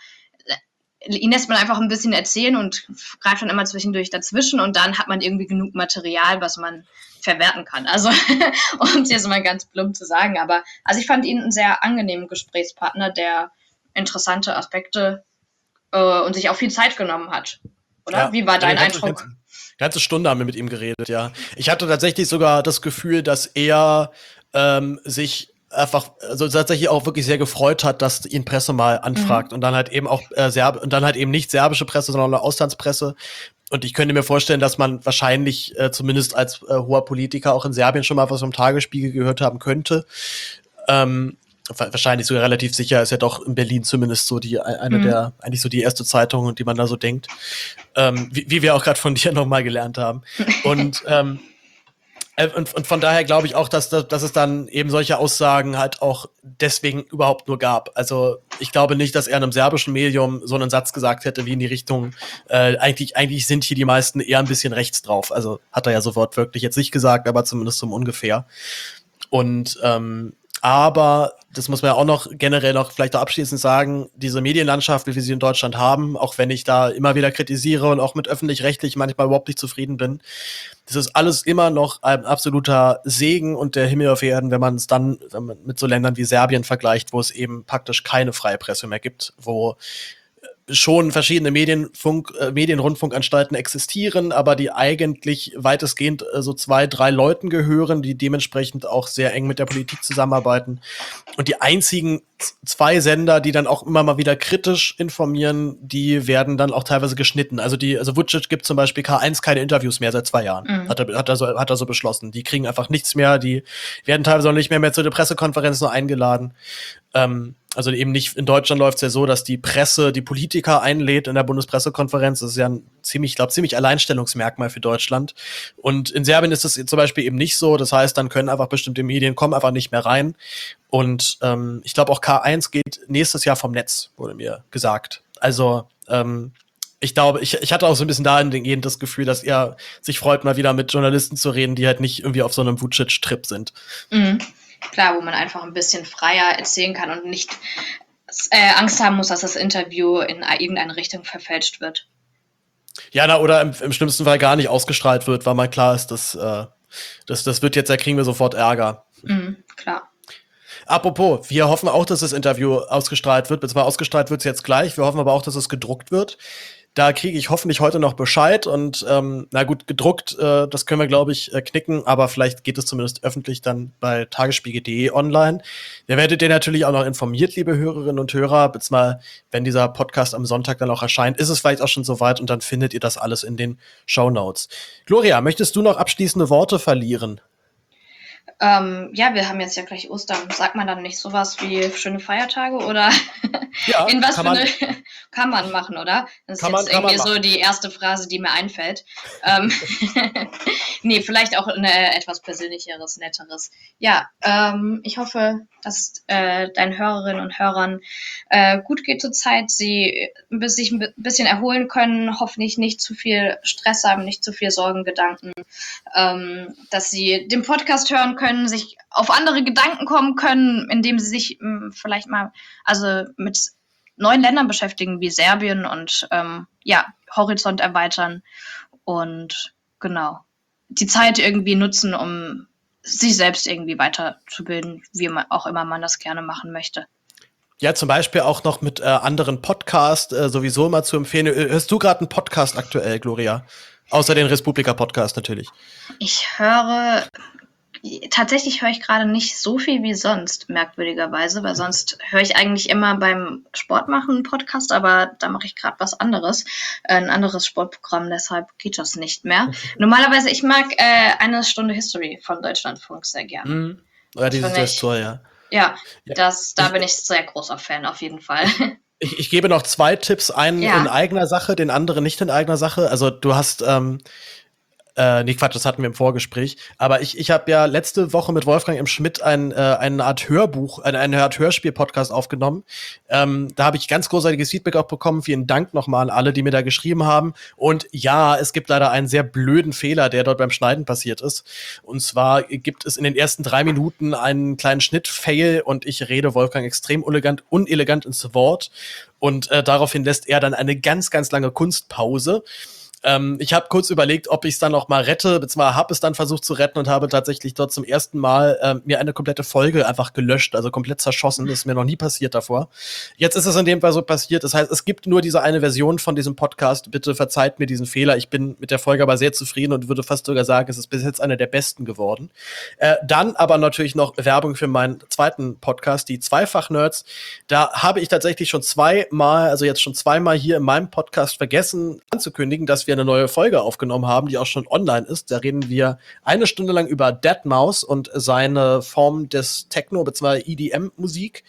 ihn lässt man einfach ein bisschen erzählen und greift dann immer zwischendurch dazwischen und dann hat man irgendwie genug Material, was man verwerten kann. Also, um es jetzt mal ganz plump zu sagen. Aber also ich fand ihn einen sehr angenehmen Gesprächspartner, der interessante Aspekte und sich auch viel Zeit genommen hat. Oder? Ja, wie war dein Eindruck? Ganze Stunde haben wir mit ihm geredet, ja. Ich hatte tatsächlich sogar das Gefühl, dass er sich einfach, also tatsächlich auch wirklich sehr gefreut hat, dass ihn Presse mal anfragt und dann halt eben auch nicht serbische Presse, sondern eine Auslandspresse. Und ich könnte mir vorstellen, dass man wahrscheinlich zumindest als hoher Politiker auch in Serbien schon mal was vom Tagesspiegel gehört haben könnte. Wahrscheinlich sogar relativ sicher, ist ja doch in Berlin zumindest so eigentlich so die erste Zeitung, die man da so denkt. Wie wir auch gerade von dir nochmal gelernt haben. Und von daher glaube ich auch, dass es dann eben solche Aussagen halt auch deswegen überhaupt nur gab. Also ich glaube nicht, dass er in einem serbischen Medium so einen Satz gesagt hätte, wie in die Richtung, eigentlich sind hier die meisten eher ein bisschen rechts drauf. Also hat er ja so wortwörtlich jetzt nicht gesagt, aber zumindest so ungefähr. Und Aber das muss man ja auch noch generell noch vielleicht auch abschließend sagen, diese Medienlandschaft, wie wir sie in Deutschland haben, auch wenn ich da immer wieder kritisiere und auch mit öffentlich-rechtlich manchmal überhaupt nicht zufrieden bin, das ist alles immer noch ein absoluter Segen und der Himmel auf Erden, wenn man es dann mit so Ländern wie Serbien vergleicht, wo es eben praktisch keine freie Presse mehr gibt, wo schon verschiedene Medienrundfunkanstalten existieren, aber die eigentlich weitestgehend so 2, 3 Leuten gehören, die dementsprechend auch sehr eng mit der Politik zusammenarbeiten. Und die einzigen 2 Sender, die dann auch immer mal wieder kritisch informieren, die werden dann auch teilweise geschnitten. Also Vucic gibt zum Beispiel K1 keine Interviews mehr seit 2 Jahren. Hat er so beschlossen. Die kriegen einfach nichts mehr, die werden teilweise auch nicht mehr zu der Pressekonferenz nur eingeladen. Also eben nicht, in Deutschland läuft es ja so, dass die Presse die Politiker einlädt in der Bundespressekonferenz. Das ist ja ein ziemlich Alleinstellungsmerkmal für Deutschland. Und in Serbien ist es zum Beispiel eben nicht so. Das heißt, dann können einfach bestimmte Medien kommen einfach nicht mehr rein. Und ich glaube auch K1 geht nächstes Jahr vom Netz, wurde mir gesagt. Also ich glaube, ich hatte auch so ein bisschen dahingehend das Gefühl, dass er sich freut, mal wieder mit Journalisten zu reden, die halt nicht irgendwie auf so einem Vucic-Trip sind. Mhm. Klar, wo man einfach ein bisschen freier erzählen kann und nicht Angst haben muss, dass das Interview in irgendeine Richtung verfälscht wird. Ja, oder im schlimmsten Fall gar nicht ausgestrahlt wird, weil mal klar ist, das wird jetzt, da kriegen wir sofort Ärger. Klar. Apropos, wir hoffen auch, dass das Interview ausgestrahlt wird, beziehungsweise ausgestrahlt wird es jetzt gleich, wir hoffen aber auch, dass es gedruckt wird. Da kriege ich hoffentlich heute noch Bescheid und na gut, gedruckt, das können wir, glaube ich, knicken, aber vielleicht geht es zumindest öffentlich dann bei tagesspiegel.de online. Da werdet ihr natürlich auch noch informiert, liebe Hörerinnen und Hörer, beziehungsweise wenn dieser Podcast am Sonntag dann auch erscheint, ist es vielleicht auch schon soweit und dann findet ihr das alles in den Shownotes. Gloria, möchtest du noch abschließende Worte verlieren? Ja, wir haben jetzt ja gleich Ostern. Sagt man dann nicht sowas wie schöne Feiertage oder Ja, in was für eine kann man machen, oder? Das ist Kann man- jetzt kann man irgendwie so die erste Phrase, die mir einfällt. Nee, vielleicht auch eine etwas persönlicheres, netteres. Ja, ich hoffe, dass deinen Hörerinnen und Hörern gut geht zur Zeit, sie sich ein bisschen erholen können, hoffentlich nicht zu viel Stress haben, nicht zu viel Sorgen, Gedanken, dass sie den Podcast hören können, sich auf andere Gedanken kommen können, indem sie sich vielleicht mal mit neuen Ländern beschäftigen, wie Serbien und Horizont erweitern und genau, die Zeit irgendwie nutzen, um sich selbst irgendwie weiterzubilden, wie man auch immer man das gerne machen möchte. Ja, zum Beispiel auch noch mit anderen Podcasts sowieso immer zu empfehlen. Hörst du gerade einen Podcast aktuell, Gloria? Außer den Respublika-Podcast natürlich. Tatsächlich höre ich gerade nicht so viel wie sonst, merkwürdigerweise, weil sonst höre ich eigentlich immer beim Sport machen einen Podcast, aber da mache ich gerade was anderes, ein anderes Sportprogramm, deshalb geht das nicht mehr. Normalerweise, ich mag eine Stunde History von Deutschlandfunk sehr gerne. Ja, dieses ist toll, ja. Ja, da bin ich sehr großer Fan, auf jeden Fall. Ich gebe noch 2 Tipps, einen in eigener Sache, den anderen nicht in eigener Sache. Also du hast nee, Quatsch, das hatten wir im Vorgespräch. Aber ich habe ja letzte Woche mit Wolfgang M. Schmidt eine Art Hörspiel-Podcast aufgenommen. Da habe ich ganz großartiges Feedback auch bekommen. Vielen Dank nochmal an alle, die mir da geschrieben haben. Und ja, es gibt leider einen sehr blöden Fehler, der dort beim Schneiden passiert ist. Und zwar gibt es in den ersten 3 Minuten einen kleinen Schnitt-Fail und ich rede Wolfgang extrem unelegant ins Wort. Und daraufhin lässt er dann eine ganz, ganz lange Kunstpause. Ich habe kurz überlegt, ob ich es dann noch mal rette, beziehungsweise habe es dann versucht zu retten und habe tatsächlich dort zum ersten Mal mir eine komplette Folge einfach gelöscht, also komplett zerschossen. Das ist mir noch nie passiert davor. Jetzt ist es in dem Fall so passiert. Das heißt, es gibt nur diese eine Version von diesem Podcast. Bitte verzeiht mir diesen Fehler. Ich bin mit der Folge aber sehr zufrieden und würde fast sogar sagen, es ist bis jetzt eine der besten geworden. Dann aber natürlich noch Werbung für meinen zweiten Podcast, die Zweifach-Nerds. Da habe ich tatsächlich schon zweimal hier in meinem Podcast vergessen anzukündigen, dass wir eine neue Folge aufgenommen haben, die auch schon online ist. Da reden wir 1 Stunde lang über Deadmau5 und seine Form des Techno- bzw. EDM-Musik.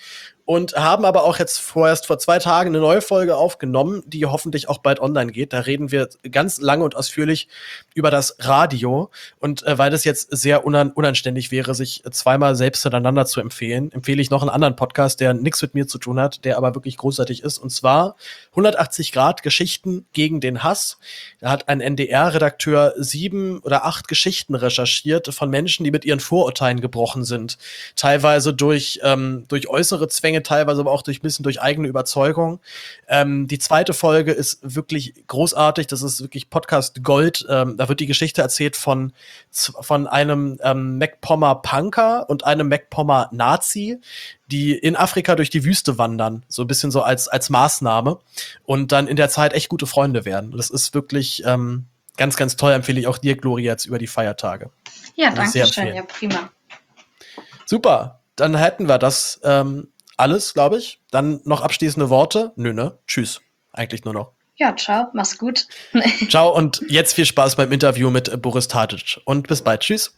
und haben aber auch jetzt vorerst vor 2 Tagen eine neue Folge aufgenommen, die hoffentlich auch bald online geht. Da reden wir ganz lange und ausführlich über das Radio. Und weil das jetzt sehr unanständig wäre, sich zweimal selbst hintereinander zu empfehlen, empfehle ich noch einen anderen Podcast, der nichts mit mir zu tun hat, der aber wirklich großartig ist. Und zwar 180 Grad Geschichten gegen den Hass. Da hat ein NDR-Redakteur 7 oder 8 Geschichten recherchiert von Menschen, die mit ihren Vorurteilen gebrochen sind. Teilweise durch äußere Zwänge, teilweise aber auch ein bisschen durch eigene Überzeugung. Die zweite Folge ist wirklich großartig. Das ist wirklich Podcast Gold. Da wird die Geschichte erzählt von einem MacPommer Punker und einem MacPommer Nazi, die in Afrika durch die Wüste wandern, so ein bisschen so als Maßnahme und dann in der Zeit echt gute Freunde werden. Das ist wirklich ganz, ganz toll. Empfehle ich auch dir, Gloria, jetzt über die Feiertage. Ja, danke schön. Ja, prima. Super. Dann hätten wir das alles, glaube ich. Dann noch abschließende Worte. Nö, ne? Tschüss. Eigentlich nur noch. Ja, ciao. Mach's gut. Ciao und jetzt viel Spaß beim Interview mit Boris Tadic. Und bis bald. Tschüss.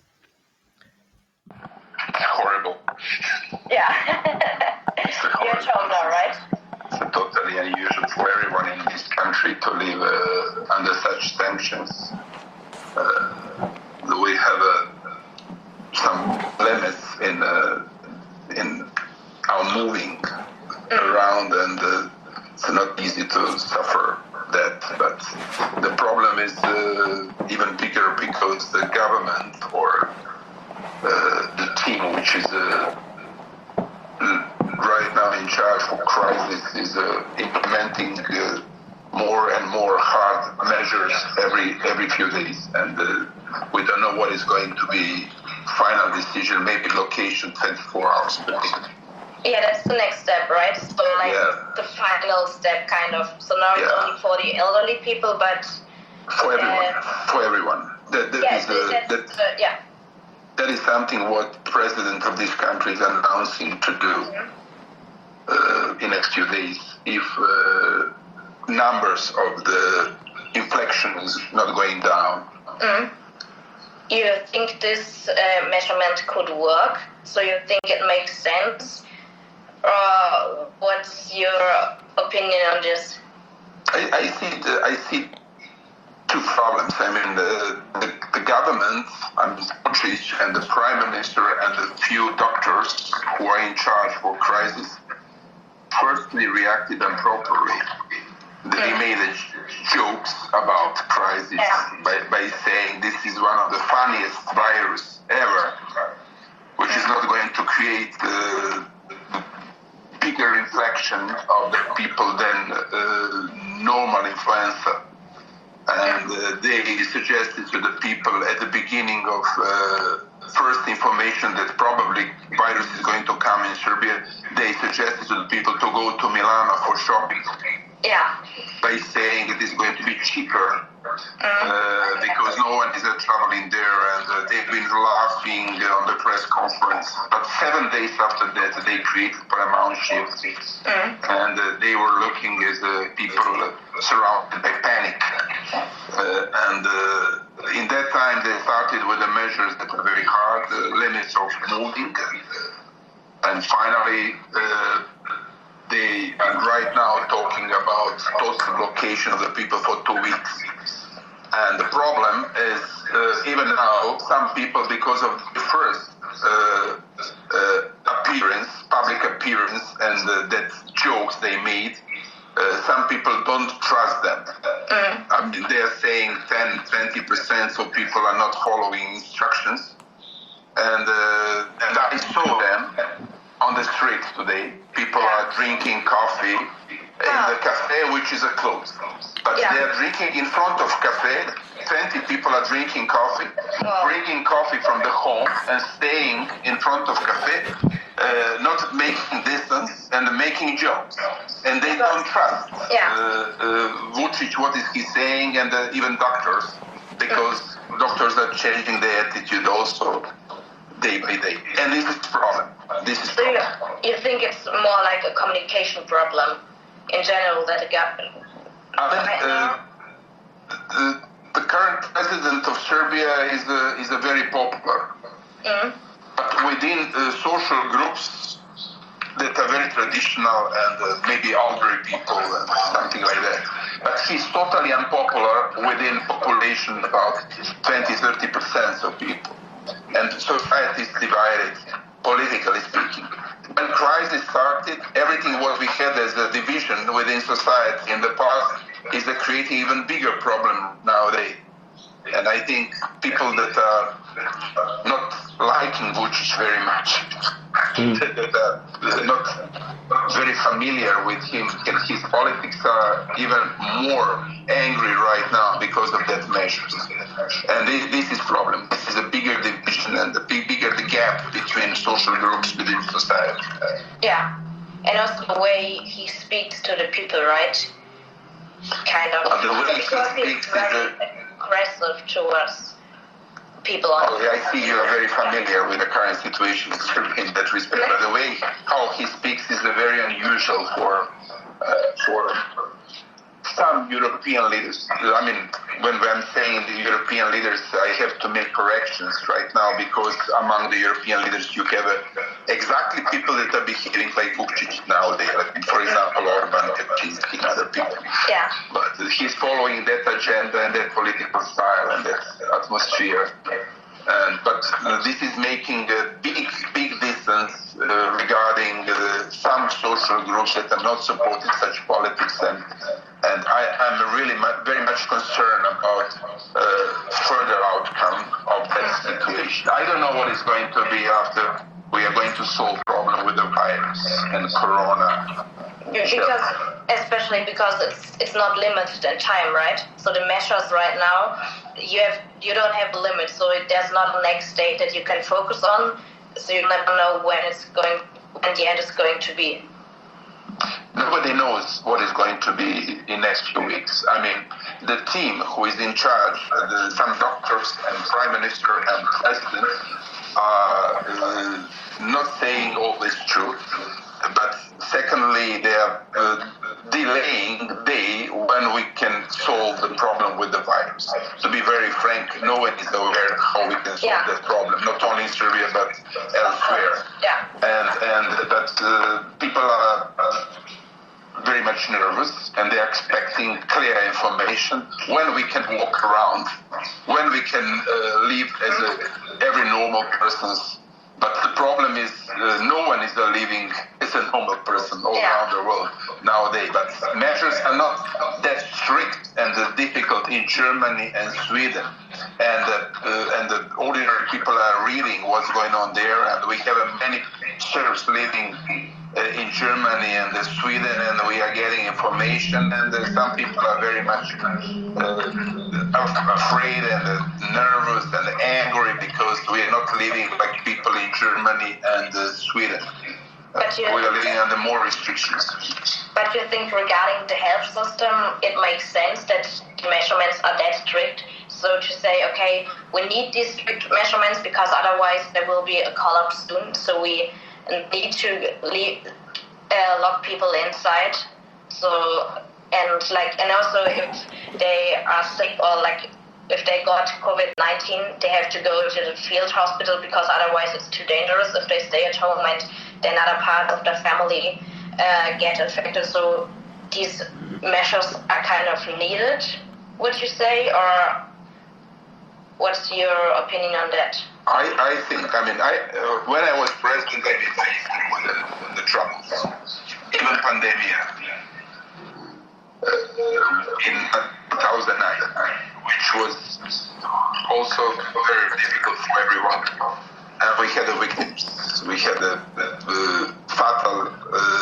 Horrible. Yeah. You're at home now, right? It's totally unusual for everyone in this country to live under such sanctions. We have some limits in our moving around, and it's not easy to suffer that. But the problem is even bigger because the government or the team which is right now in charge for crisis is implementing more and more hard measures every few days, and we don't know what is going to be final decision. Maybe location 24 hours per day. Yeah, that's the next step, right? So the final step, kind of. So now it's only for the elderly people, but for everyone. That is something what president of this country is announcing to do in next few days. If numbers of the infection is not going down. You think this measurement could work? So you think it makes sense? What's your opinion on this? I see two problems. I mean, the government, Vučić, and the prime minister and the few doctors who are in charge for crisis, firstly reacted improperly. They made jokes about crisis by saying this is one of the funniest virus ever, which is not going to create bigger infection of the people than normal influenza. And they suggested to the people at the beginning of first information that probably virus is going to come in Serbia, they suggested to the people to go to Milano for shopping. Yeah. By saying it is going to be cheaper because no one is traveling there, and they've been laughing on the press conference. But 7 days after that, they created Paramount shift, and they were looking as people surrounded by panic. And in that time, they started with the measures that were very hard, the limits of moving, and finally. They are right now talking about total blockation of the people for 2 weeks. And the problem is, even now, some people, because of the first public appearance, and that jokes they made, some people don't trust them. I mean, they are saying 10-20%, so people are not following instructions. And I saw them on the streets today. People are drinking coffee in the cafe, which is closed. But they are drinking in front of cafe. 20 people are drinking coffee, bringing coffee from the home and staying in front of cafe, not making distance and making jokes. And they don't trust Vučić, what is he saying, and even doctors, because doctors are changing their attitude also day by day. And this is the problem. So you think it's more like a communication problem in general that it got the current president of Serbia is a very popular. But within social groups, that are very traditional and maybe elderly people and something like that. But he's totally unpopular within population, about 20-30% of people. And society is divided, politically speaking. When crisis started, everything what we had as a division within society in the past is creating even bigger problem nowadays. And I think people that are not liking Vučić very much, that are not very familiar with him and his politics are even more angry right now because of that measures. And this is problem. This is a bigger division and the bigger the gap between social groups within society. Yeah, and also the way he speaks to the people, right? Kind of. The way he because he's speaks very aggressive towards people on. I see you are very familiar with the current situation in that respect. But the way how he speaks is very unusual for some European leaders. I mean, when I'm saying the European leaders, I have to make corrections right now because among the European leaders you have exactly people that are behaving like Vučić nowadays. Like, for example, Orban, Kaczynski, and other people. Yeah. But he's following that agenda and that political style and that atmosphere. But this is making a big distance regarding some social groups that are not supporting such politics, and I'm really very much concerned about further outcome of that situation. I don't know what is going to be after we are going to solve problem with the virus and corona. Because, especially because it's not limited in time, right? So the measures right now, you don't have a limit, so there's not a next date that you can focus on. So you never know when the end is going to be. Nobody knows what is going to be in next few weeks. I mean, the team who is in charge, some doctors and prime minister and president are not saying all this truth. But secondly, they are delaying the day when we can solve the problem with the virus. To be very frank, no one is aware how we can solve that problem, not only in Serbia but elsewhere. Yeah. But people are very much nervous and they are expecting clear information when we can walk around, when we can live as every normal person. But the problem is no one is living as a normal person all around the world nowadays. But measures are not that strict and difficult in Germany and Sweden. And the ordinary people are reading what's going on there. And we have many Serbs living in Germany and Sweden, and we are getting information. And some people are very much afraid and nervous and angry because we are not living like people in Germany and Sweden. We are living under more restrictions. But you think regarding the health system, it makes sense that the measurements are that strict? So to say, okay, we need these strict measurements because otherwise there will be a collapse soon. So we need to lock people inside. So and also if they are sick or if they got COVID-19, they have to go to the field hospital because otherwise it's too dangerous if they stay at home and then another part of the family get infected. So these measures are kind of needed, would you say, or what's your opinion on that? I think, when I was president, I did face the troubles, even pandemic in 2009, which was also very difficult for everyone. And we had the victims. We had the fatal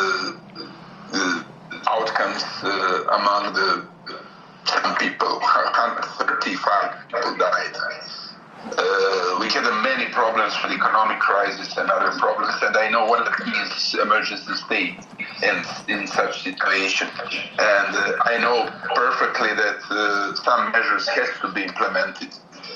outcomes among some people. 135 people died. We had many problems with economic crisis and other problems, and I know what it means emergency state in such situation. And I know perfectly that some measures has to be implemented.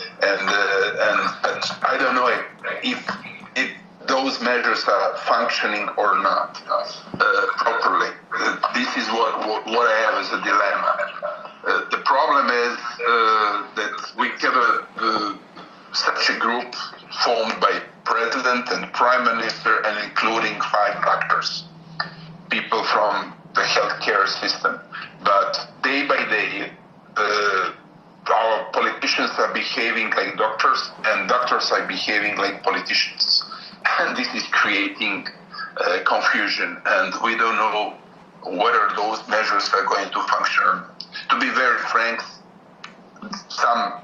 But I don't know if those measures are functioning or not properly. This is what I have as a dilemma. The problem is that we have such a group formed by president and prime minister, and including 5 doctors, people from the healthcare system. But day by day, our politicians are behaving like doctors, and doctors are behaving like politicians. And this is creating confusion, and we don't know whether those measures are going to function. To be very frank, some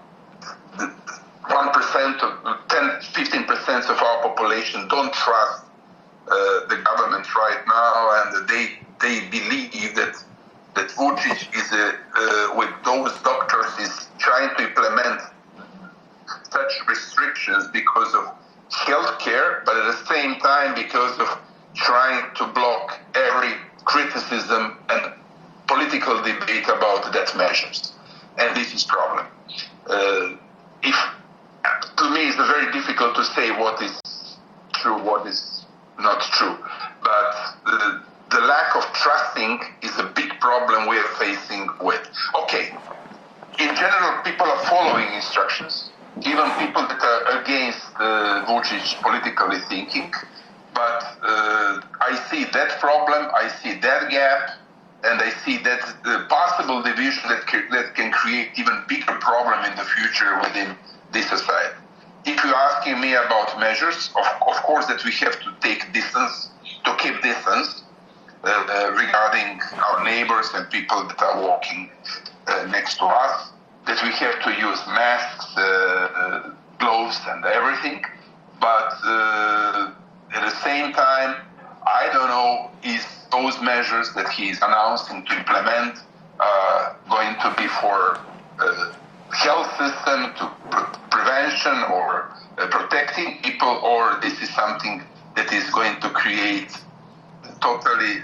1%, 10-15% of our population don't trust the government right now, and they believe that Vučić is with those doctors is trying to implement such restrictions because of healthcare, but at the same time because of trying to block every criticism and political debate about that measures. And this is problem. To me, it's very difficult to say what is true, what is not true. But the lack of trusting is a big problem we are facing with. Okay, in general, people are following instructions, even people that are against Vučić politically thinking. But I see that problem, I see that gap, and I see that the possible division that can create even bigger problem in the future within this society. If you're asking me about measures, of course that we have to take distance, to keep distance regarding our neighbors and people that are walking next to us, that we have to use masks, gloves and everything. But at the same time, I don't know if those measures that he is announcing to implement going to be for health system, to prevention or protecting people, or this is something that is going to create totally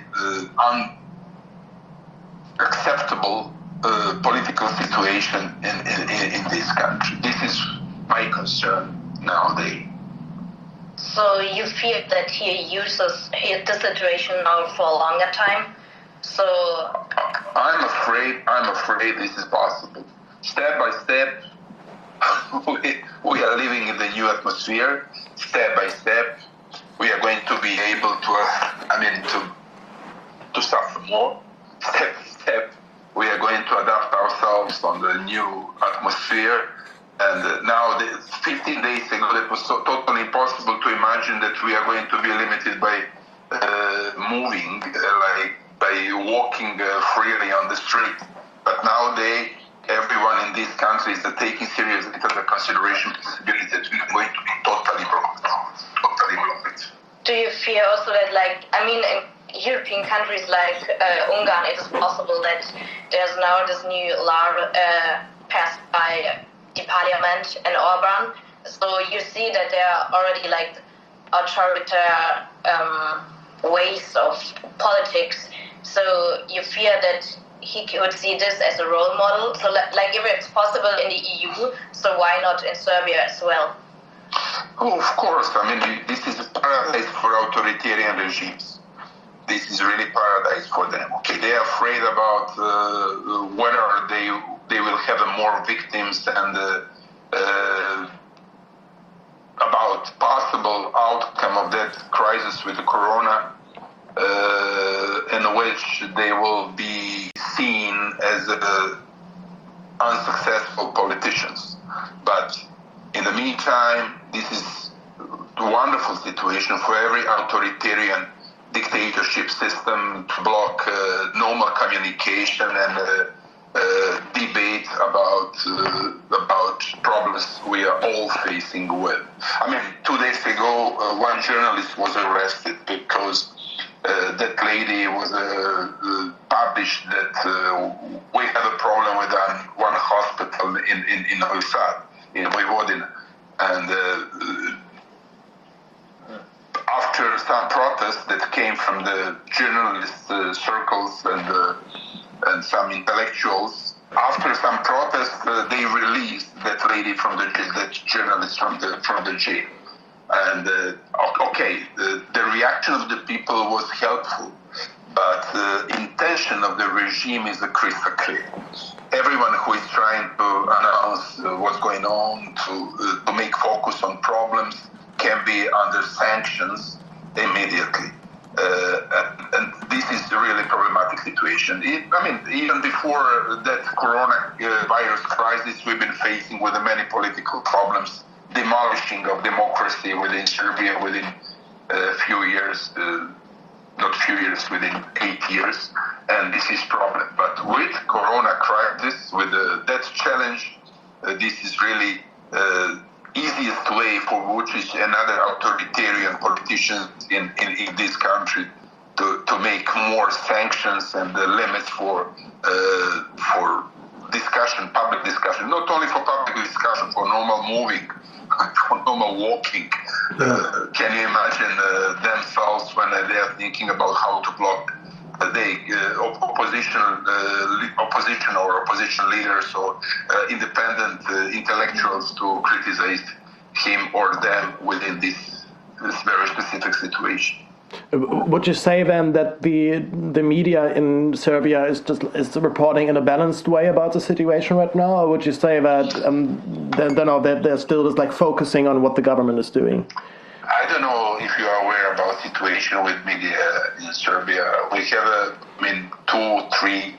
unacceptable political situation in this country. This is my concern nowadays. So you fear that he uses the situation now for a longer time? So I'm afraid this is possible. Step by step, we are living in the new atmosphere. Step by step, we are going to be able to suffer more. Step by step, we are going to adapt ourselves on the new atmosphere. And now, 15 days ago, it was so totally impossible to imagine that we are going to be limited by moving, by walking freely on the street. But nowadays, everyone in these countries are taking seriously into consideration the possibility that we are going to be totally blocked. do you fear also that, in European countries like Ungarn, it is possible that there's now this new law passed by the parliament and Orban. So you see that there are already authoritarian ways of politics. So you fear that he could see this as a role model. So if it's possible in the EU, so why not in Serbia as well? Oh, of course. This is a paradise for authoritarian regimes. This is really paradise for them. Okay, they are afraid about whether they will have more victims and about possible outcome of that crisis with the corona, in which they will be seen as unsuccessful politicians. But in the meantime, this is a wonderful situation for every authoritarian dictatorship system to block normal communication and debate about problems we are all facing with. 2 days ago, one journalist was arrested because that lady was published that we have a problem with one hospital in Novi Sad, in Vojvodina, and after some protests that came from the journalist circles and some intellectuals, after some protests, they released that lady that journalist from the jail. And the reaction of the people was helpful, but the intention of the regime is crystal clear. Everyone who is trying to announce what's going on, to make focus on problems, can be under sanctions immediately. And this is a really problematic situation. Even before that coronavirus crisis, we've been facing with many political problems, demolishing of democracy within Serbia within within 8 years, and this is problem. But with corona crisis, with that challenge, this is really easiest way for Vučić and other authoritarian politicians in this country to make more sanctions and limits for discussion, public discussion, not only for public discussion, for normal moving, for normal walking. Can you imagine themselves when they are thinking about how to block opposition leaders or independent intellectuals to criticize him or them within this very specific situation? Would you say then that the media in Serbia is reporting in a balanced way about the situation right now, or would you say that that they're still just like focusing on what the government is doing? I don't know if you are aware about the situation with media in Serbia. We have, 2-3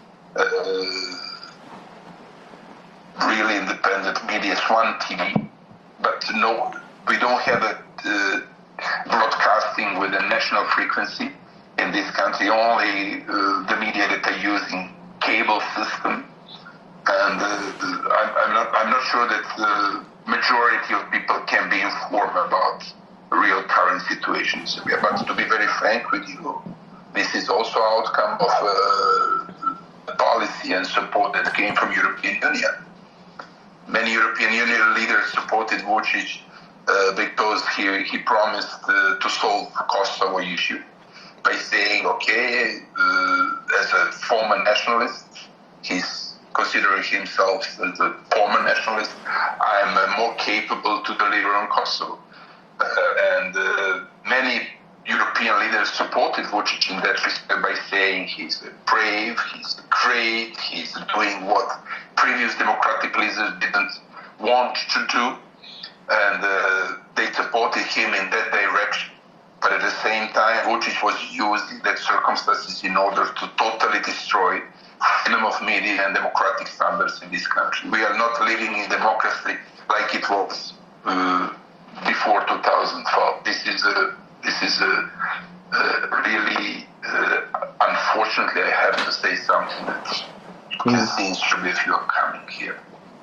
really independent media, one TV, but no, we don't have a broadcasting with a national frequency in this country. Only the media that are using cable system, and I'm not sure that the majority of people can be informed about real current situation in Serbia. But to be very frank with you, this is also outcome of policy and support that came from European Union. Many European Union leaders supported Vučić because he promised to solve the Kosovo issue by saying, as a former nationalist, he's considering himself as a former nationalist, I'm more capable to deliver on Kosovo. And many European leaders supported Vučić in that respect by saying he's brave, he's great, he's doing what previous democratic leaders didn't want to do. And they supported him in that direction. But at the same time, Vučić was using that circumstances in order to totally destroy freedom of media and democratic standards in this country. We are not living in democracy like it was before 2012. This is really, unfortunately, I have to say something that you can see in Serbia if you are coming here.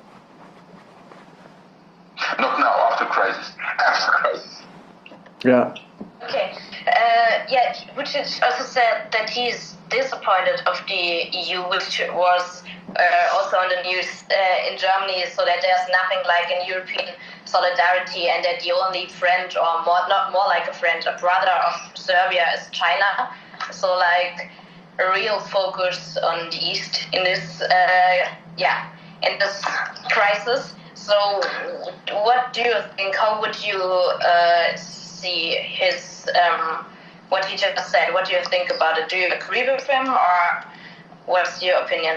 Not now, after crisis. Yeah. Okay. Vučić also said that he's disappointed of the EU, which was also on the news in Germany, so that there's nothing like an European solidarity, and that the only friend, or not more like a friend, a brother of Serbia is China. So like a real focus on the East in this, in this crisis. So what do you think? How would you see his what he just said? What do you think about it? Do you agree with him, or what's your opinion?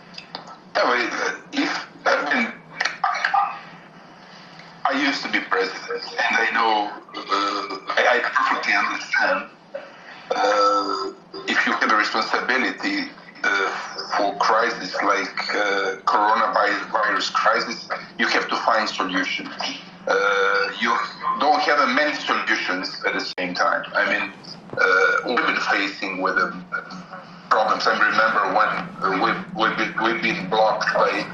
I used to be president, and I know I perfectly understand. If you have a responsibility for crisis like coronavirus crisis, you have to find solutions. You don't have many solutions at the same time. We've been facing with problems. I remember when we've been blocked by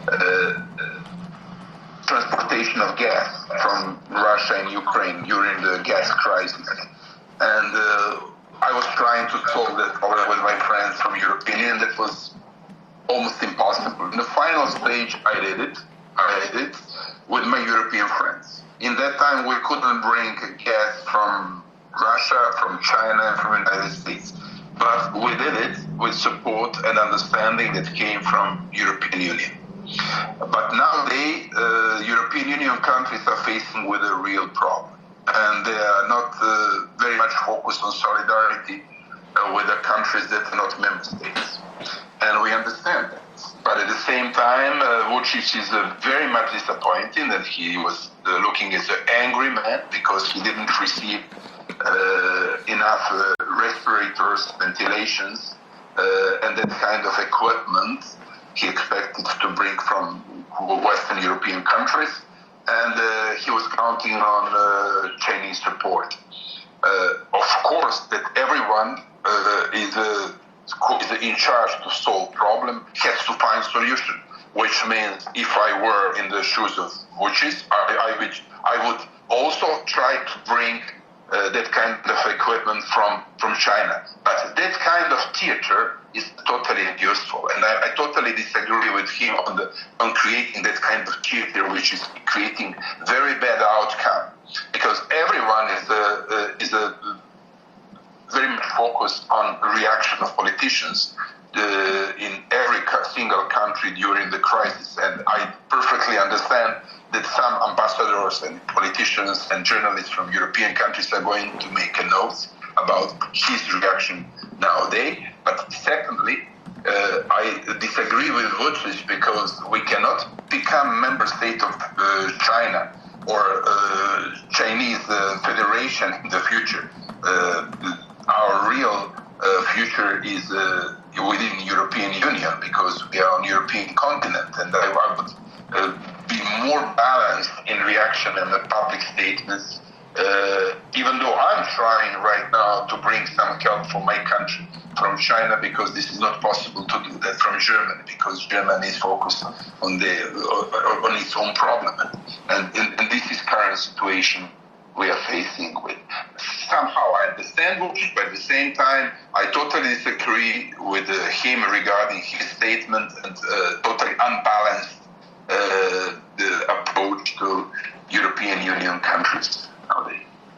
transportation of gas from Russia and Ukraine during the gas crisis. And I was trying to solve that problem with my friends from European Union. That was almost impossible. In the final stage, I did it with my European friends. In that time, we couldn't bring gas from Russia, from China, and from the United States. But we did it with support and understanding that came from European Union. But nowadays, European Union countries are facing with a real problem. And they are not very much focused on solidarity with the countries that are not member states. And we understand that. But at the same time, Vučić is very much disappointing that he was looking as an angry man because he didn't receive enough respirators, ventilations, and that kind of equipment he expected to bring from Western European countries, and he was counting on Chinese support. Of course, that everyone is in charge to solve problem has to find solution, which means if I were in the shoes of Vučić, I would also try to bring that kind of equipment from China. But that kind of theater is totally useful, and I totally disagree with him on creating that kind of theater, which is creating very bad outcome, because everyone is very much focused on reaction of politicians in every single country during the crisis, and I perfectly understand that some ambassadors and politicians and journalists from European countries are going to make a note about his reaction nowadays. But secondly, I disagree with Vučić because we cannot become member state of China or Chinese Federation in the future. Our real future is within the European Union because we are on European continent, and I would be more balanced in reaction and the public statements, even though I'm trying right now to bring some help for my country from China, because this is not possible to do that from Germany, because Germany is focused on its own problem, and this is current situation we are facing with. Somehow I understand Vučić, but at the same time I totally disagree with him regarding his statement and totally unbalanced the approach to European Union countries nowadays.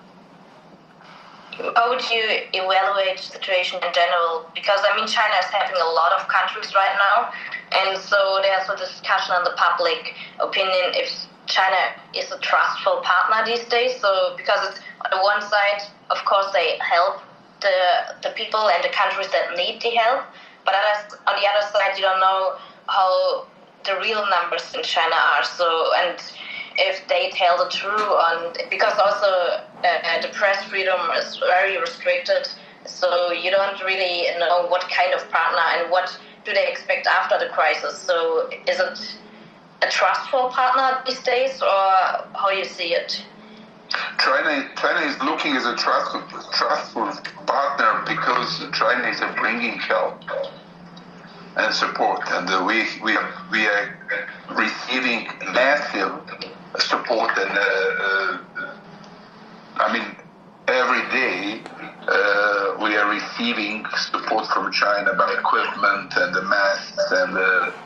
How would you evaluate the situation in general? Because China is having a lot of countries right now, and so there's a discussion on the public opinion if China is a trustful partner these days. So because it's, on the one side, of course, they help the people and the countries that need the help, but on the other side, you don't know how the real numbers in China are. So, and if they tell the truth, because also the press freedom is very restricted, so you don't really know what kind of partner and what do they expect after the crisis. So is it a trustful partner these days, or how you see it? China is looking as a trustful partner because China is bringing help and support, and we are receiving massive support, and every day we are receiving support from China by equipment and the masks and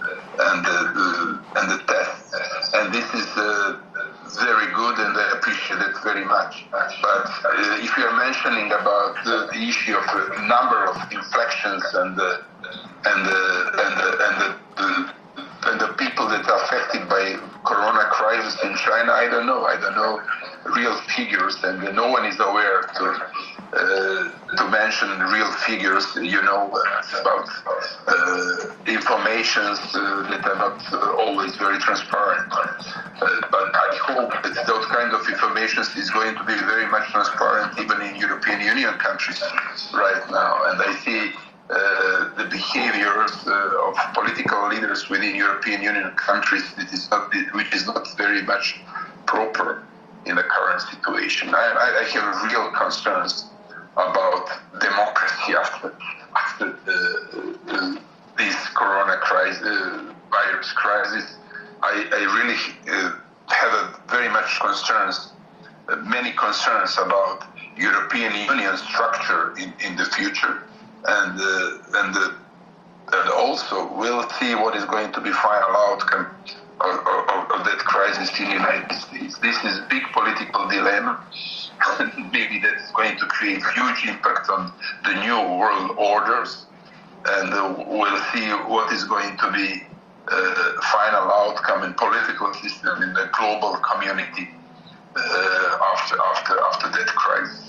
the tests, and this is very good, and I appreciate it very much. But if you are mentioning about the issue of the number of infections and the people that are affected by corona crisis in China, I don't know real figures, and no one is aware to mention real figures, about informations that are not always very transparent. But I hope that those kind of information is going to be very much transparent even in European Union countries right now. And I see the behaviors of political leaders within European Union countries which is not very much proper in the current situation. I have real concerns about democracy after this corona virus crisis. I really have very much many concerns about European Union structure in the future, and also we'll see what is going to be final outcome of that crisis in the United States. This is a big political dilemma. Maybe that's going to create huge impact on the new world orders, and we'll see what is going to be final outcome in political system in the global community after that crisis.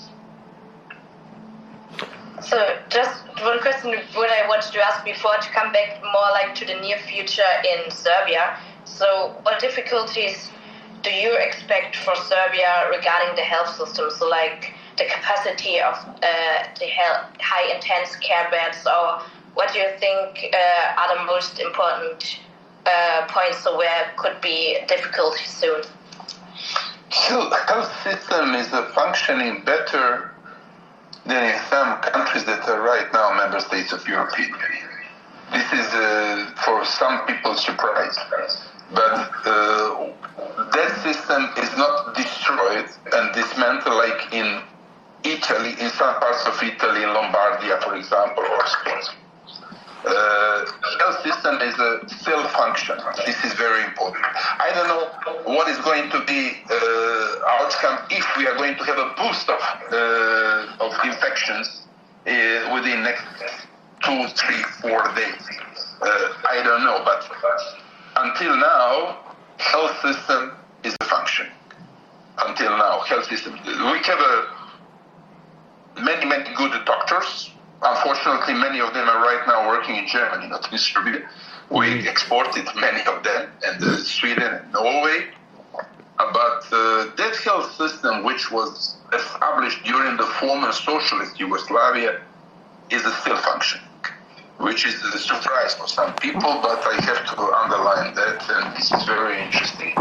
So just one question what I wanted to ask before, to come back more like to the near future in Serbia. So what difficulties do you expect for Serbia regarding the health system? So like the capacity of the high intense care beds, or what do you think are the most important points where could be difficulty soon? Health system is functioning better than in some countries that are right now member states of European Union. This is for some people surprise, but that system is not destroyed and dismantled like in Italy, in some parts of Italy, in Lombardia, for example, or Spain. Health system is a still function. This is very important. I don't know what is going to be outcome if we are going to have a boost of infections within next 2, 3, 4 days. I don't know, but until now, health system is a function. Until now, health system. We have many good doctors. Unfortunately, many of them are right now working in Germany, not in Serbia. We exported many of them, and Sweden and Norway. But that health system, which was established during the former socialist Yugoslavia, is still functioning, which is a surprise for some people, but I have to underline that, and this is very interesting.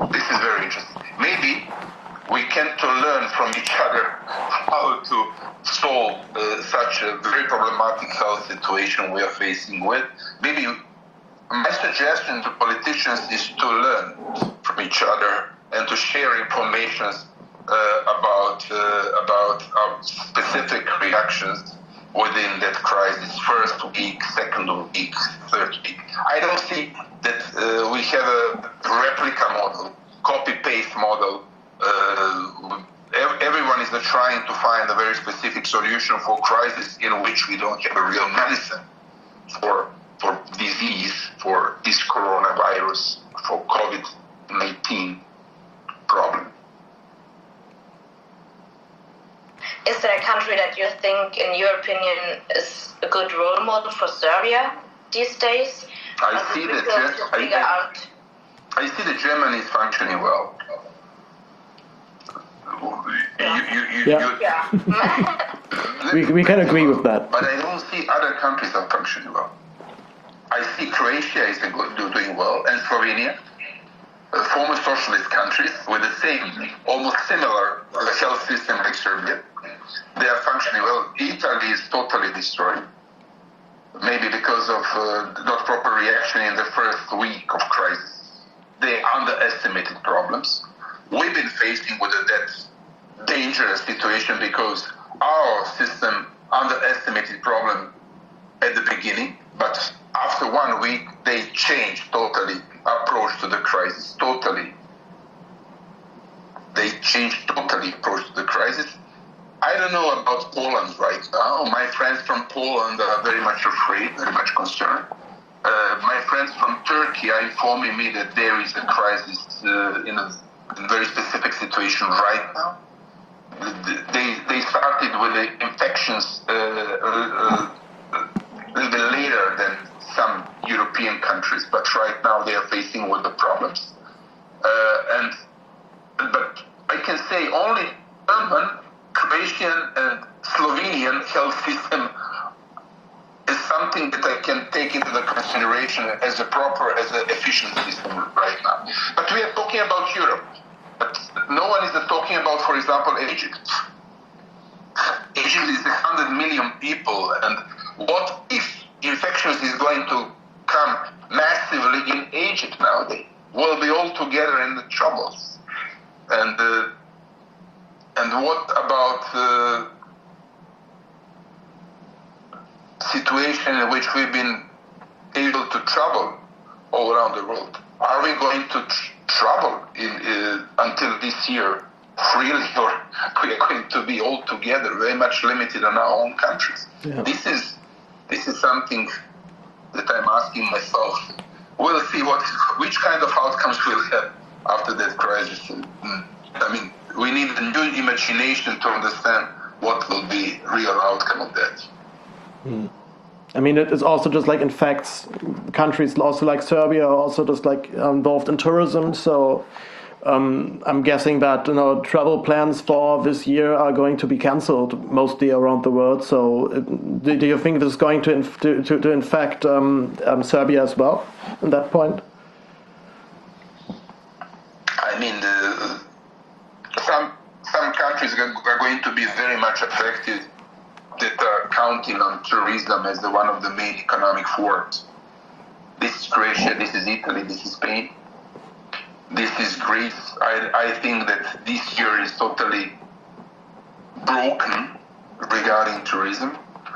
Maybe we can learn from each other how to solve such a very problematic health situation we are facing with. Maybe my suggestion to politicians is to learn from each other and to share information about our specific reactions within that crisis, first week, second week, third week. I don't see that we have a replica model, copy-paste model. Everyone is trying to find a very specific solution for crisis in which we don't have a real medicine for disease, for this coronavirus, for COVID-19 problem. Is there a country that you think, in your opinion, is a good role model for Serbia these days? I see that Germany is functioning well. We can agree with that. But I don't see other countries are functioning well. I see Croatia is doing well, and Slovenia, former socialist countries with the same, almost similar health system like Serbia. They are functioning well. Italy is totally destroyed, maybe because of not proper reaction in the first week of crisis. They underestimated problems. We've been facing with that dangerous situation because our system underestimated problem at the beginning, but after 1 week they changed totally approach to the crisis. They changed totally approach to the crisis. I don't know about Poland right now. My friends from Poland are very much afraid, very much concerned. My friends from Turkey are informing me that there is a crisis in a very specific situation right now. They started with the infections a little bit later than some European countries, but right now they are facing with the problems. But I can say only German, Croatian, and Slovenian health system is something that I can take into the consideration as an efficient system right now. But we are talking about Europe. But no one is talking about, for example, Egypt. Egypt is 100 million people, and what if infections is going to come massively in Egypt nowadays? We'll be all together in the troubles. And what about situation in which we've been able to travel all around the world? Are we going to travel until this year freely, or we are going to be all together very much limited in our own countries? Yeah. This is something that I'm asking myself. We'll see which kind of outcomes we'll have after that crisis. I mean, we need a new imagination to understand what will be real outcome of that. I mean, it is also just like infects countries also like Serbia are also just like involved in tourism. So I'm guessing that travel plans for this year are going to be cancelled mostly around the world. So, do you think this is going to infect Serbia as well at that point? I mean, some countries are going to be very much affected that are counting on tourism as one of the main economic forces. This is Croatia, this is Italy, this is Spain, this is Greece. I think that this year is totally broken regarding tourism,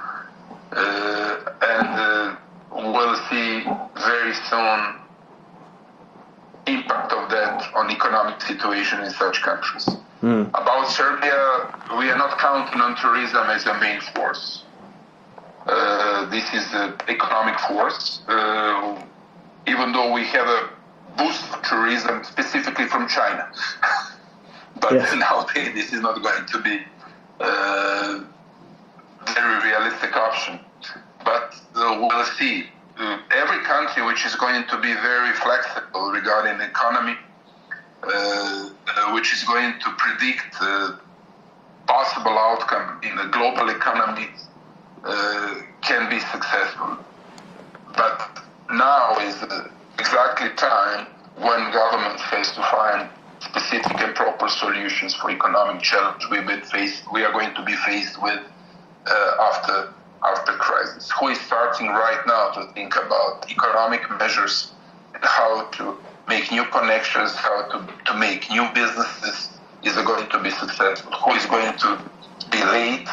and we'll see very soon impact of that on economic situation in such countries. About Serbia, we are not counting on tourism as a main force. This is an economic force, even though we have a boost of tourism specifically from China. But nowadays this is not going to be a very realistic option. But we'll see. Every country which is going to be very flexible regarding the economy, which is going to predict possible outcome in the global economy, can be successful. But now is exactly time when government has to find specific and proper solutions for economic challenge we are going to be faced with after crisis. Who is starting right now to think about economic measures and how to make new connections, how to make new businesses is going to be successful. Who is going to be late,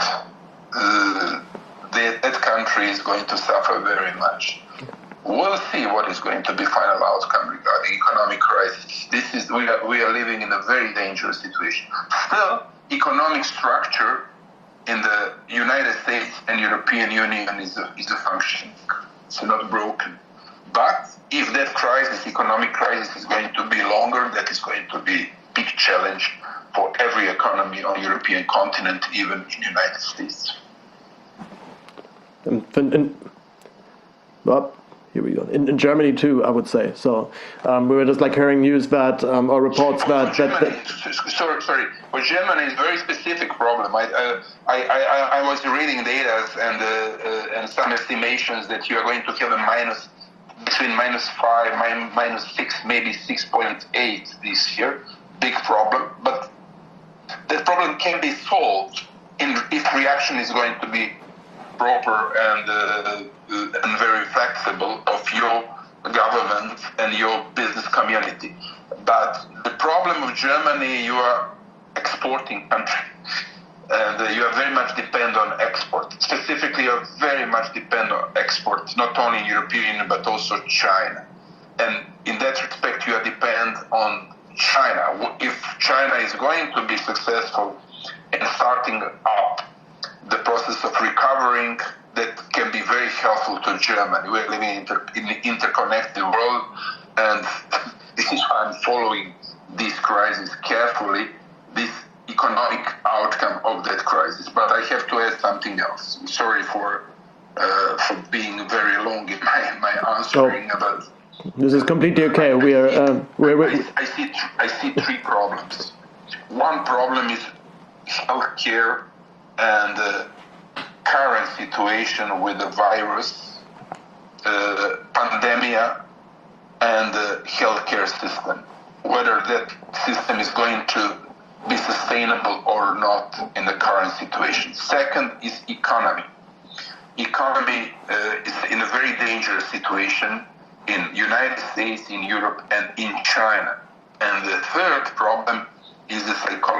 that country is going to suffer very much. We'll see what is going to be final outcome regarding economic crisis. We are living in a very dangerous situation. Still, economic structure in the United States and European Union is a function. It's not broken. But if that crisis, economic crisis, is going to be longer, that is going to be a big challenge for every economy on the European continent, even in the United States. Well, here we go. In Germany too, I would say. So we were just hearing news that or reports that. Sorry. For Germany, it's a very specific problem. I was reading data and some estimations that you are going to have between -5, -6, maybe 6.8 this year. Big problem, but that problem can be solved if reaction is going to be proper and very flexible of your government and your business community. But the problem of Germany, you are exporting country, and you are very much depend on export. Specifically, you are very much depend on export, not only in European Union but also China. And in that respect, you are depend on China. If China is going to be successful in starting up the process of recovering, that can be very helpful to Germany. We are living in an interconnected world, and this is why I'm following this crisis carefully, this economic outcome of that crisis. But I have to add something else. Sorry for being very long in my answering about. This is completely okay. We are. I see three problems. One problem is healthcare and current situation with the virus, pandemia, and the healthcare system. Whether that system is going to be sustainable or not in the current situation. Second is economy. Economy is in a very dangerous situation in United States, in Europe, and in China. And the third problem is the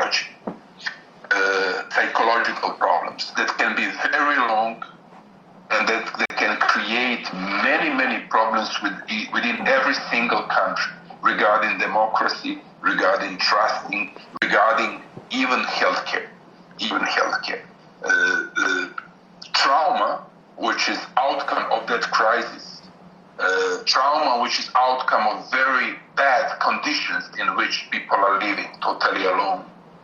psychological problems that can be very long and that can create many problems within every single country regarding democracy, regarding trusting, regarding even healthcare. Trauma, which is outcome of that crisis, trauma which is outcome of very bad conditions in which people are living totally alone,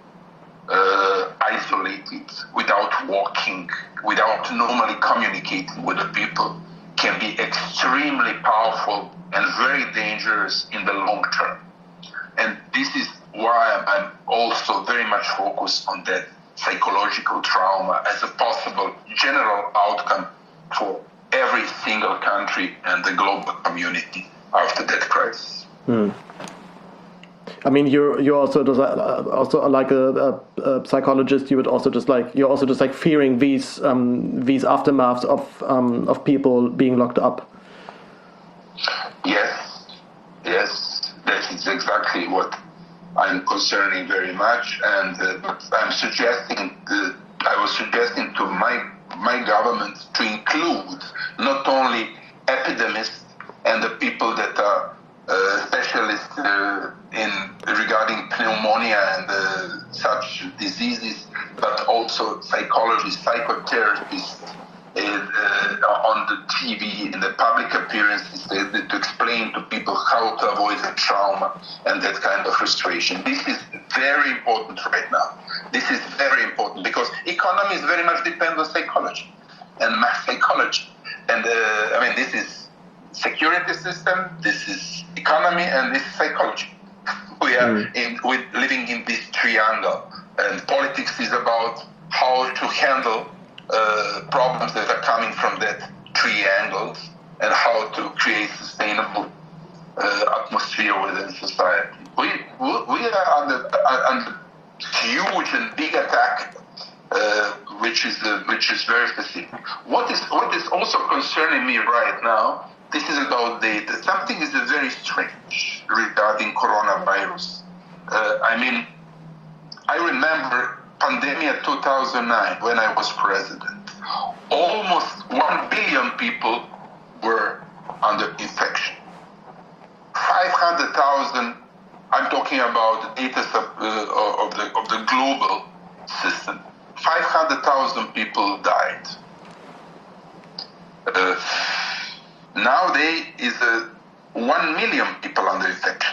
isolated, without walking, without normally communicating with the people, can be extremely powerful and very dangerous in the long term. And this is why I'm also very much focused on that psychological trauma as a possible general outcome for every single country and the global community after that crisis. I mean, you're also like a psychologist. You're also just like fearing these aftermaths of people being locked up. Yes, that is exactly what I'm concerning very much, and I was suggesting to my government to include not only epidemics and the people that are specialists in regarding pneumonia and such diseases, but also psychologists, psychotherapists on the TV, in the public appearances, to explain to people how to avoid the trauma and that kind of frustration. This is very important right now. This is very important because economies very much depend on psychology and mass psychology. And this is security system, this is economy, and this is psychology. We are living in this triangle, and politics is about how to handle problems that are coming from that triangle and how to create sustainable atmosphere within society. We are under huge and big attack, which is very specific. What is also concerning me right now, this is about data. Something is very strange regarding coronavirus. I remember pandemic 2009 when I was president. Almost 1 billion people were under infection. 500,000. I'm talking about data of the global system. 500,000 people died. Nowadays is 1 million people under infection.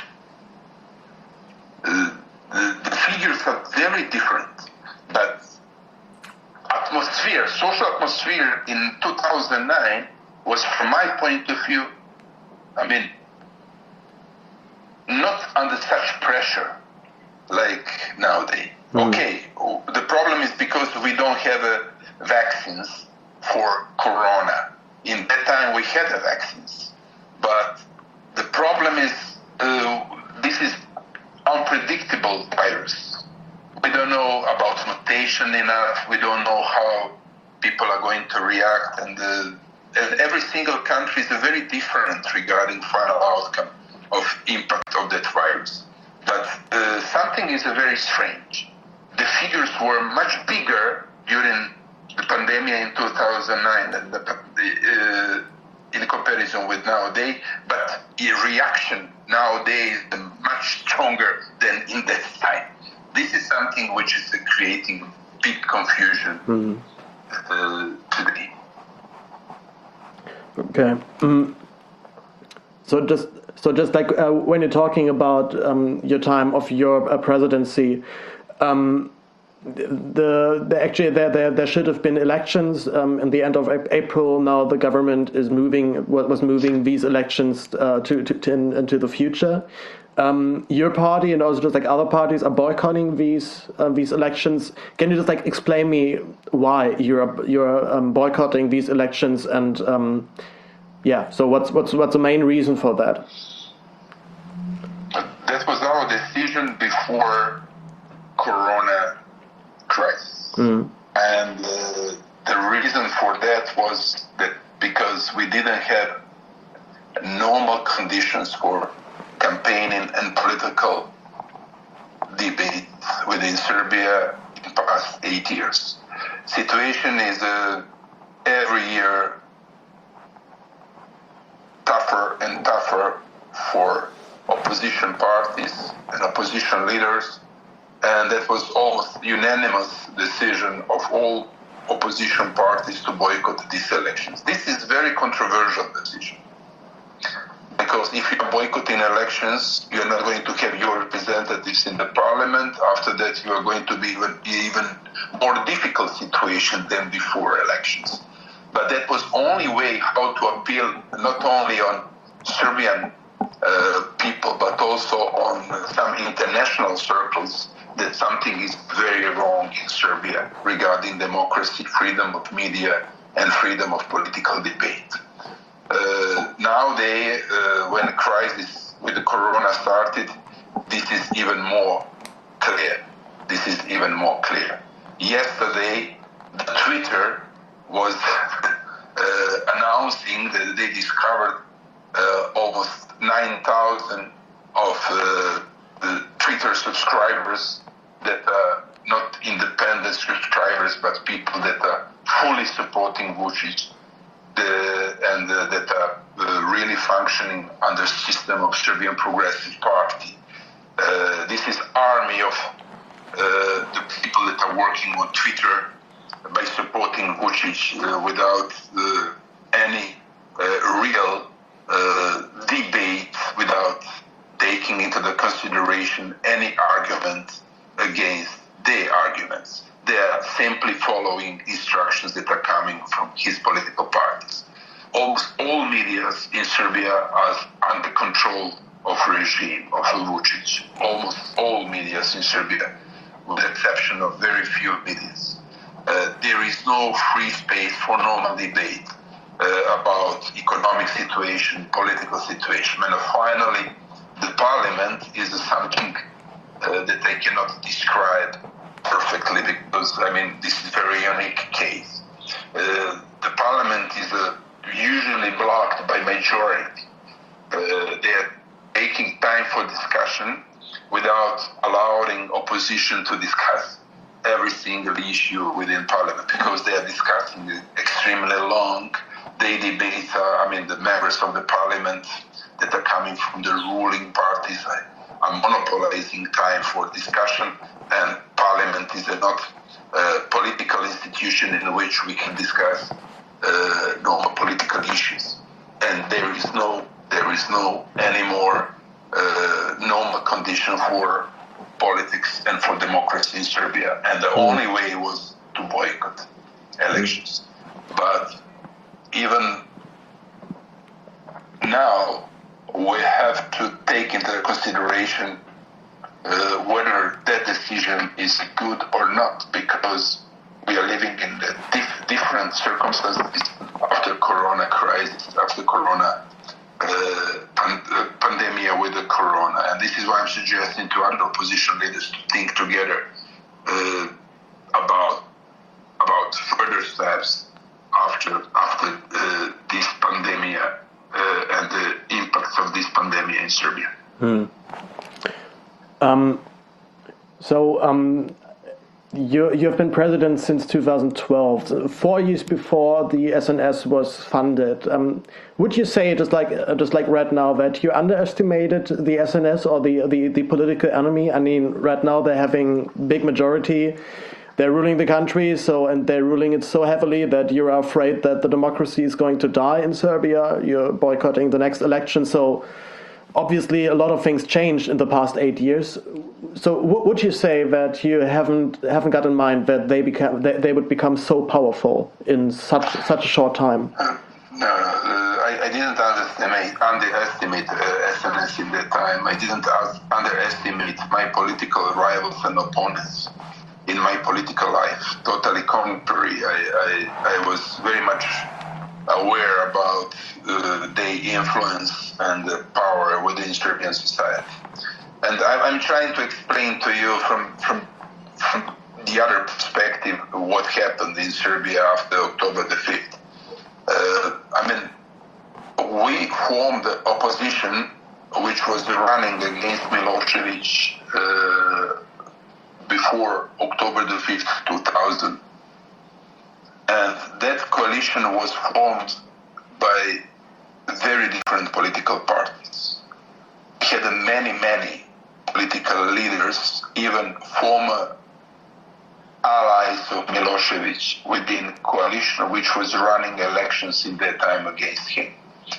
The figures are very different, but social atmosphere in 2009 was, from my point of view, not under such pressure like nowadays. Okay, the problem is because we don't have vaccines for corona. In that time we had vaccines, but the problem is this is unpredictable virus. We don't know about mutation enough. We don't know how people are going to react, and every single country is very different regarding final outcome of impact of that virus. But something is very strange. The figures were much bigger during the pandemic in 2009 and in comparison with nowadays, but the reaction nowadays is much stronger than in that time. This is something which is creating big confusion today. Okay. So just like when you're talking about your time of your presidency, there should have been elections in the end of April. Now the government was moving these elections into the future. Your party and also just like other parties are boycotting these elections. Can you just like explain me why you're boycotting these elections, and so what's the main reason for that? That was our decision before Corona crisis. And the reason for that was that because we didn't have normal conditions for campaigning and political debate within Serbia in the past 8 years. Situation is every year tougher and tougher for opposition parties and opposition leaders, and that was almost unanimous decision of all opposition parties to boycott these elections. This is very controversial decision, because if you're boycotting elections, you're not going to have your representatives in the parliament. After that, you are going to be even more difficult situation than before elections. But that was only way how to appeal not only on Serbian people, but also on some international circles, that something is very wrong in Serbia regarding democracy, freedom of media, and freedom of political debate. Now when the crisis with the corona started, this is even more clear. Yesterday, Twitter was announcing that they discovered almost 9,000 of the Twitter subscribers that are not independent subscribers, but people that are fully supporting Vučić and that are really functioning under the system of Serbian Progressive Party. This is army of the people that are working on Twitter by supporting Vučić without any real debate, without taking into the consideration any argument against their arguments. They are simply following instructions that are coming from his political parties. Almost all media in Serbia are under control of regime, of Vučić. Almost all media in Serbia, with the exception of very few media. There is no free space for normal debate about economic situation, political situation. And finally, the parliament is something that I cannot describe perfectly, because this is a very unique case. The parliament is usually blocked by majority. They are taking time for discussion without allowing opposition to discuss every single issue within parliament, because they are discussing extremely long. They debate, the members of the parliament that are coming from the ruling parties are monopolizing time for discussion, and parliament is not a political institution in which we can discuss normal political issues. And there is no anymore normal condition for politics and for democracy in Serbia. And the only way was to boycott elections. But even now, we have to take into consideration whether that decision is good or not, because we are living in different circumstances after Corona crisis, after Corona pandemic with the Corona. And this is why I'm suggesting to other opposition leaders to think together about further steps after this pandemic and the impacts of this pandemic in Serbia. You have been president since 2012, 4 years before the SNS was funded. Would you say, just like right now, that you underestimated the SNS or the political enemy? Right now they're having big majority. They're ruling the country, and they're ruling it so heavily that you're afraid that the democracy is going to die in Serbia. You're boycotting the next election. So obviously a lot of things changed in the past 8 years. So would you say that you haven't got in mind that they would become so powerful in such a short time? No, I didn't underestimate SNS in that time. I didn't underestimate my political rivals and opponents in my political life. Totally contrary. I was very much aware about their influence and the power within Serbian society. And I'm trying to explain to you from the other perspective what happened in Serbia after October the 5th. We formed the opposition which was running against Milosevic before October the 5th, 2000. And that coalition was formed by very different political parties. We had many political leaders, even former allies of Milosevic within coalition, which was running elections in that time against him.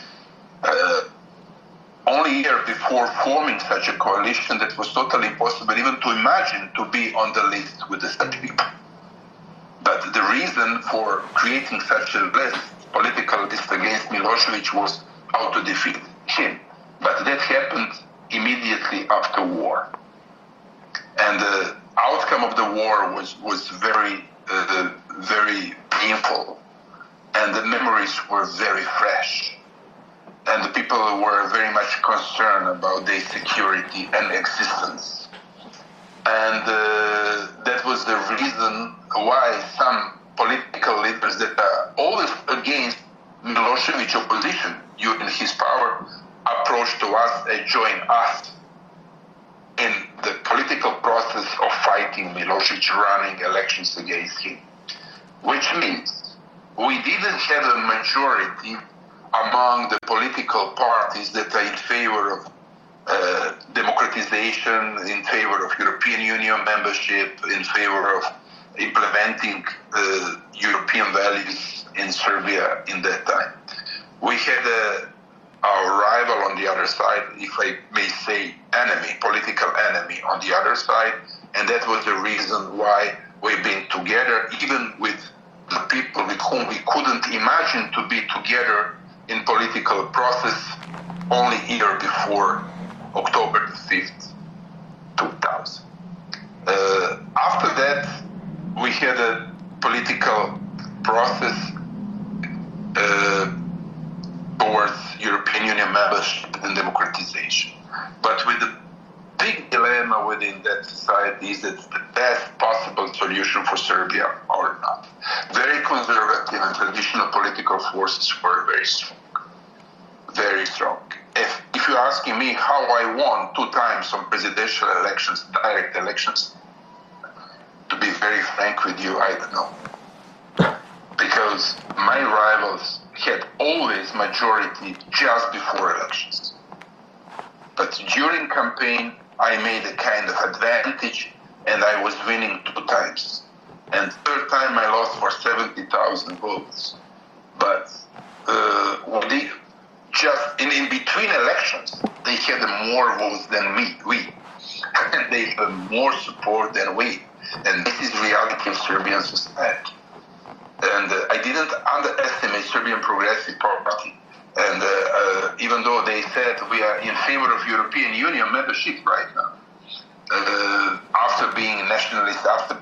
Only a year before forming such a coalition, that was totally impossible even to imagine to be on the list with such people. But the reason for creating such a list, political list against Milosevic, was how to defeat him. But that happened immediately after war. And the outcome of the war was very, very painful. And the memories were very fresh. And the people were very much concerned about their security and existence. And that was the reason why some political leaders that are always against Milosevic opposition during his power approached to us and joined us in the political process of fighting Milosevic running elections against him. Which means we didn't have a majority among the political parties that are in favor of democratization, in favor of European Union membership, in favor of implementing European values in Serbia in that time. We had our rival on the other side, if I may say enemy, political enemy on the other side, and that was the reason why we've been together, even with the people with whom we couldn't imagine to be together in political process only a year before October the 5th, 2000. After that, we had a political process towards European Union membership and democratization. But with the big dilemma within that society is that the best possible solution for Serbia or not. Very conservative and traditional political forces were very strong. Very strong. If you're asking me how I won 2 times on presidential elections, direct elections, to be very frank with you, I don't know. Because my rivals had always majority just before elections. But during campaign, I made a kind of advantage and I was winning 2 times. And 3rd time I lost for 70,000 votes. But just in between elections, they had more votes than we. And they had more support than we. And this is reality of Serbian society. And I didn't underestimate Serbian Progressive Party. And even though they said we are in favor of European Union membership right now, after being nationalists, after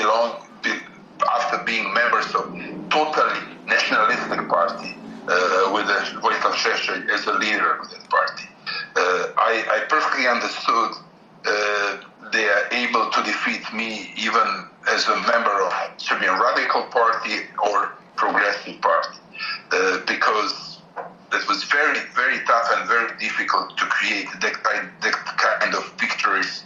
being members of totally nationalistic party, with Vojislav Šešelj as a leader of that party, I perfectly understood they are able to defeat me even as a member of Serbian Radical Party or Progressive Party, because it was very, very tough and very difficult to create that kind of victories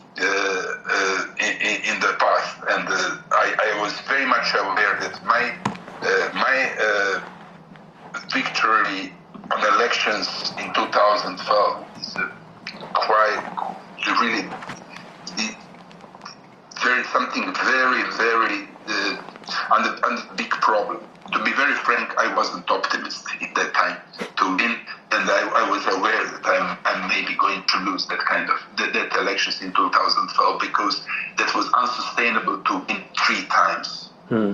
in the past. And I was very much aware that my victory on elections in 2012 is quite really something very, very and a big problem. To be very frank, I wasn't optimistic at that time to win, and I was aware that I'm maybe going to lose that elections in 2012 because that was unsustainable to win 3 times.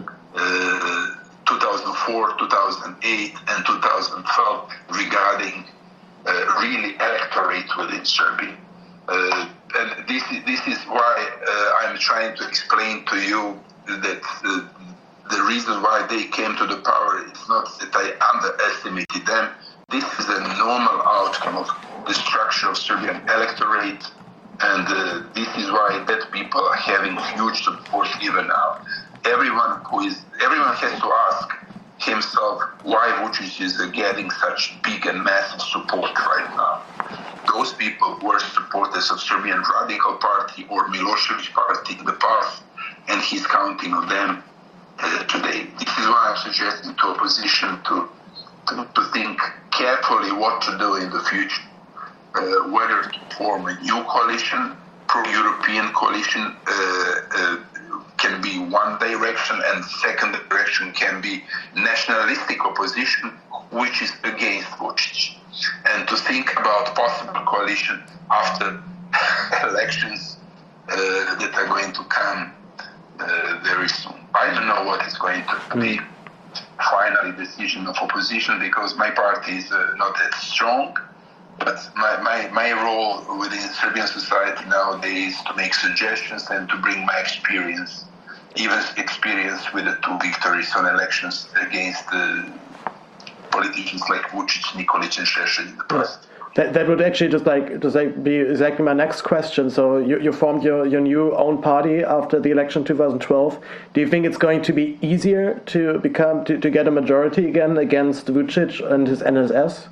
2004, 2008, and 2012 regarding really electorate within Serbia. And this is why I'm trying to explain to you that the reason why they came to the power is not that I underestimated them. This is a normal outcome of the structure of Serbian electorate, and this is why that people are having huge support even now. Everyone has to ask himself why Vučić is getting such big and massive support right now. Those people were supporters of Serbian Radical Party or Milosevic Party in the past, and he's counting on them today. This is why I'm suggesting to opposition to think carefully what to do in the future, whether to form a new coalition, pro-European coalition, can be one direction, and second direction can be nationalistic opposition, which is against Vučić, and to think about possible coalition after elections that are going to come very soon. I don't know what is going to be final decision of opposition because my party is not that strong, But my role within Serbian society nowadays is to make suggestions and to bring my experience, even experience with the 2 victories on elections against politicians like Vučić, Nikolić, and Šešelj in the past. That would actually just be exactly my next question. So you formed your new own party after the election 2012. Do you think it's going to be easier to get a majority again against Vučić and his NSS?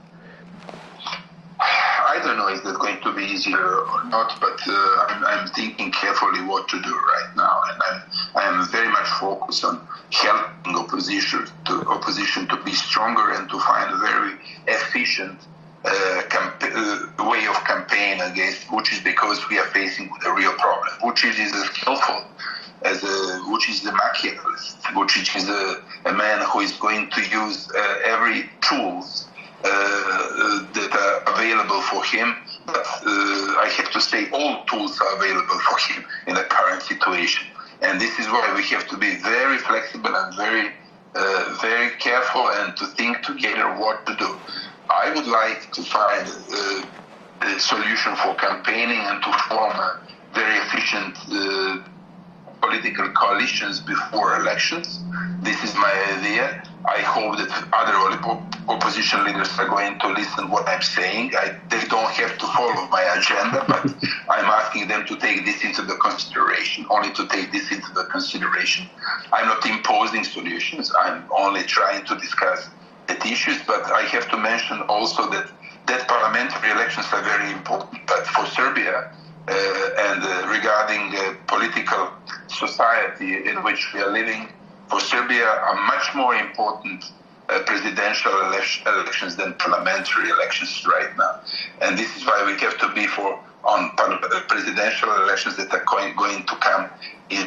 I don't know if that's going to be easier or not, but I'm thinking carefully what to do right now, and I am very much focused on helping opposition to be stronger and to find a very efficient way of campaign against Vučić, because we are facing a real problem. Vučić is as skillful as Vučić is a Machiavellist. Vučić is a man who is going to use every tools that are available for him, but I have to say all tools are available for him in the current situation. And this is why we have to be very flexible and very careful and to think together what to do. I would like to find a solution for campaigning and to form a very efficient political coalitions before elections. This is my idea. I hope that other opposition leaders are going to listen what I'm saying. They don't have to follow my agenda, but I'm asking them to take this into the consideration, only to take this into the consideration. I'm not imposing solutions. I'm only trying to discuss the issues, but I have to mention also that parliamentary elections are very important. But for Serbia, and regarding political society in which we are living, for Serbia are much more important presidential elections than parliamentary elections right now. And this is why we have to be on presidential elections that are going to come in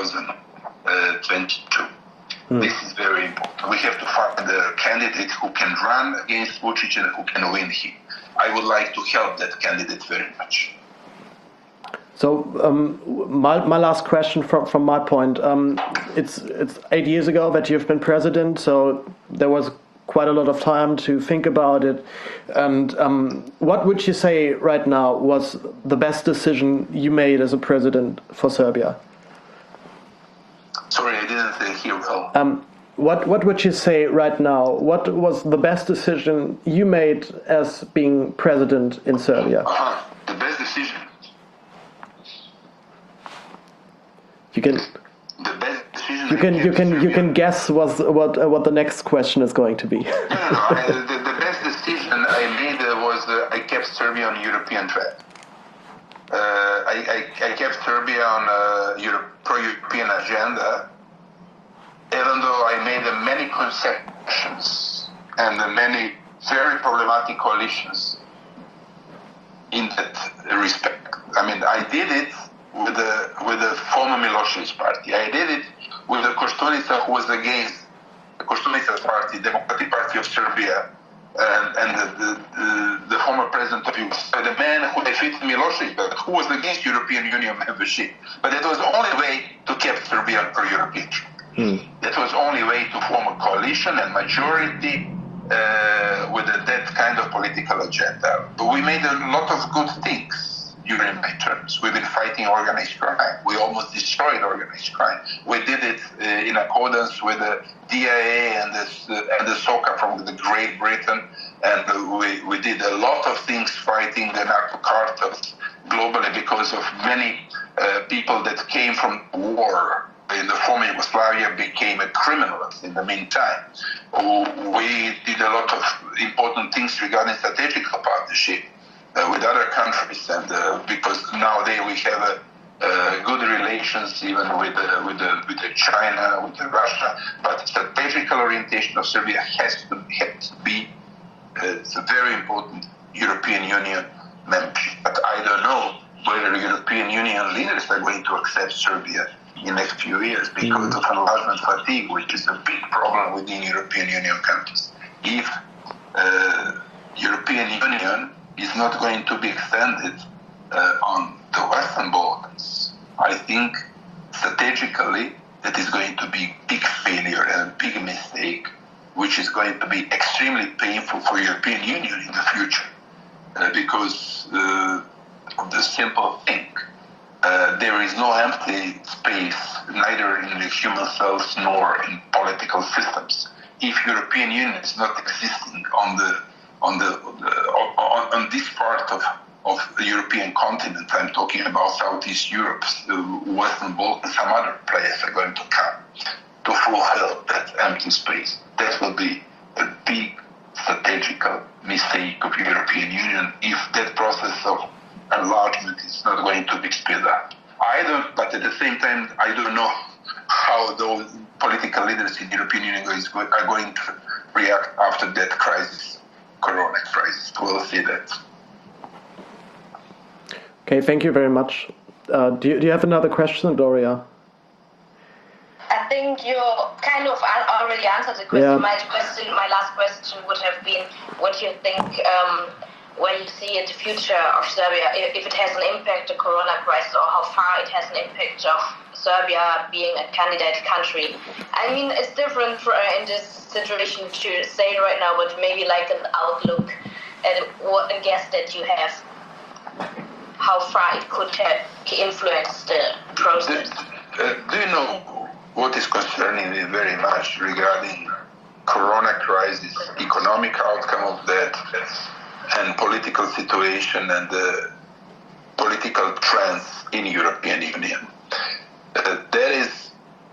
2022. This is very important. We have to find a candidate who can run against Vučić and who can win him. I would like to help that candidate very much. So my last question from my point, it's 8 years ago that you've been president, so there was quite a lot of time to think about it. And what would you say right now was the best decision you made as a president for Serbia? Sorry, I didn't hear well. What would you say right now? What was the best decision you made as being president in Serbia? The best decision. You can guess what the next question is going to be. No. The best decision I made was I kept Serbia on European track. I kept Serbia on a pro-European agenda, even though I made many concessions and many very problematic coalitions in that respect. I mean, I did it with the former Milošević party. I did it with the Koštunica, who was against the Koštunica's party, Democratic Party of Serbia, and the former president of Yugoslavia, the man who defeated Milošević, but who was against European Union membership. But that was the only way to keep Serbia on pro-European. That was the only way to form a coalition and majority with that kind of political agenda. But we made a lot of good things during my terms. We've been fighting organized crime. We almost destroyed organized crime. We did it in accordance with the DIA and the SOCA from the Great Britain, and we did a lot of things fighting the narco cartels globally, because of many people that came from war in the former Yugoslavia became criminals in the meantime. We did a lot of important things regarding strategic partnership with other countries, and because nowadays we have good relations even with China, with Russia, but strategical orientation of Serbia has to be it's a very important European Union membership. But I don't know whether European Union leaders are going to accept Serbia in the next few years because of enlargement fatigue, which is a big problem within European Union countries. If European Union is not going to be extended on the Western Balkans, I think strategically that is going to be a big failure and a big mistake, which is going to be extremely painful for European Union in the future. because of the simple thing. There is no empty space, neither in the human cells nor in political systems. If European Union is not existing on this part of the European continent, I'm talking about Southeast Europe, Western Balkans, some other players are going to come to fulfill that empty space. That will be a big strategical mistake of European Union if that process of enlargement is not going to be sped up. But at the same time, I don't know how those political leaders in the European Union are going to react after that crisis, Corona crisis. We'll see that. Okay, thank you very much. Do you have another question, Doria? I think you kind of already answered the question. Yeah. My last question would have been, what do you think, where you see the future of Serbia, if it has an impact, the Corona crisis, or how far it has an impact of Serbia being a candidate country. I mean, it's different in this situation to say right now, but maybe like an outlook and what a guess that you have, how far it could have influenced the process. Do you know what is concerning me very much regarding Corona crisis, economic outcome of that, and political situation and the political trends in European Union? There is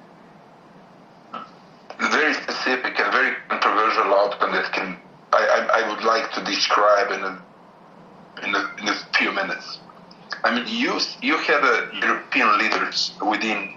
a very specific and very controversial outcome that I would like to describe in a few minutes. I mean, you have European leaders within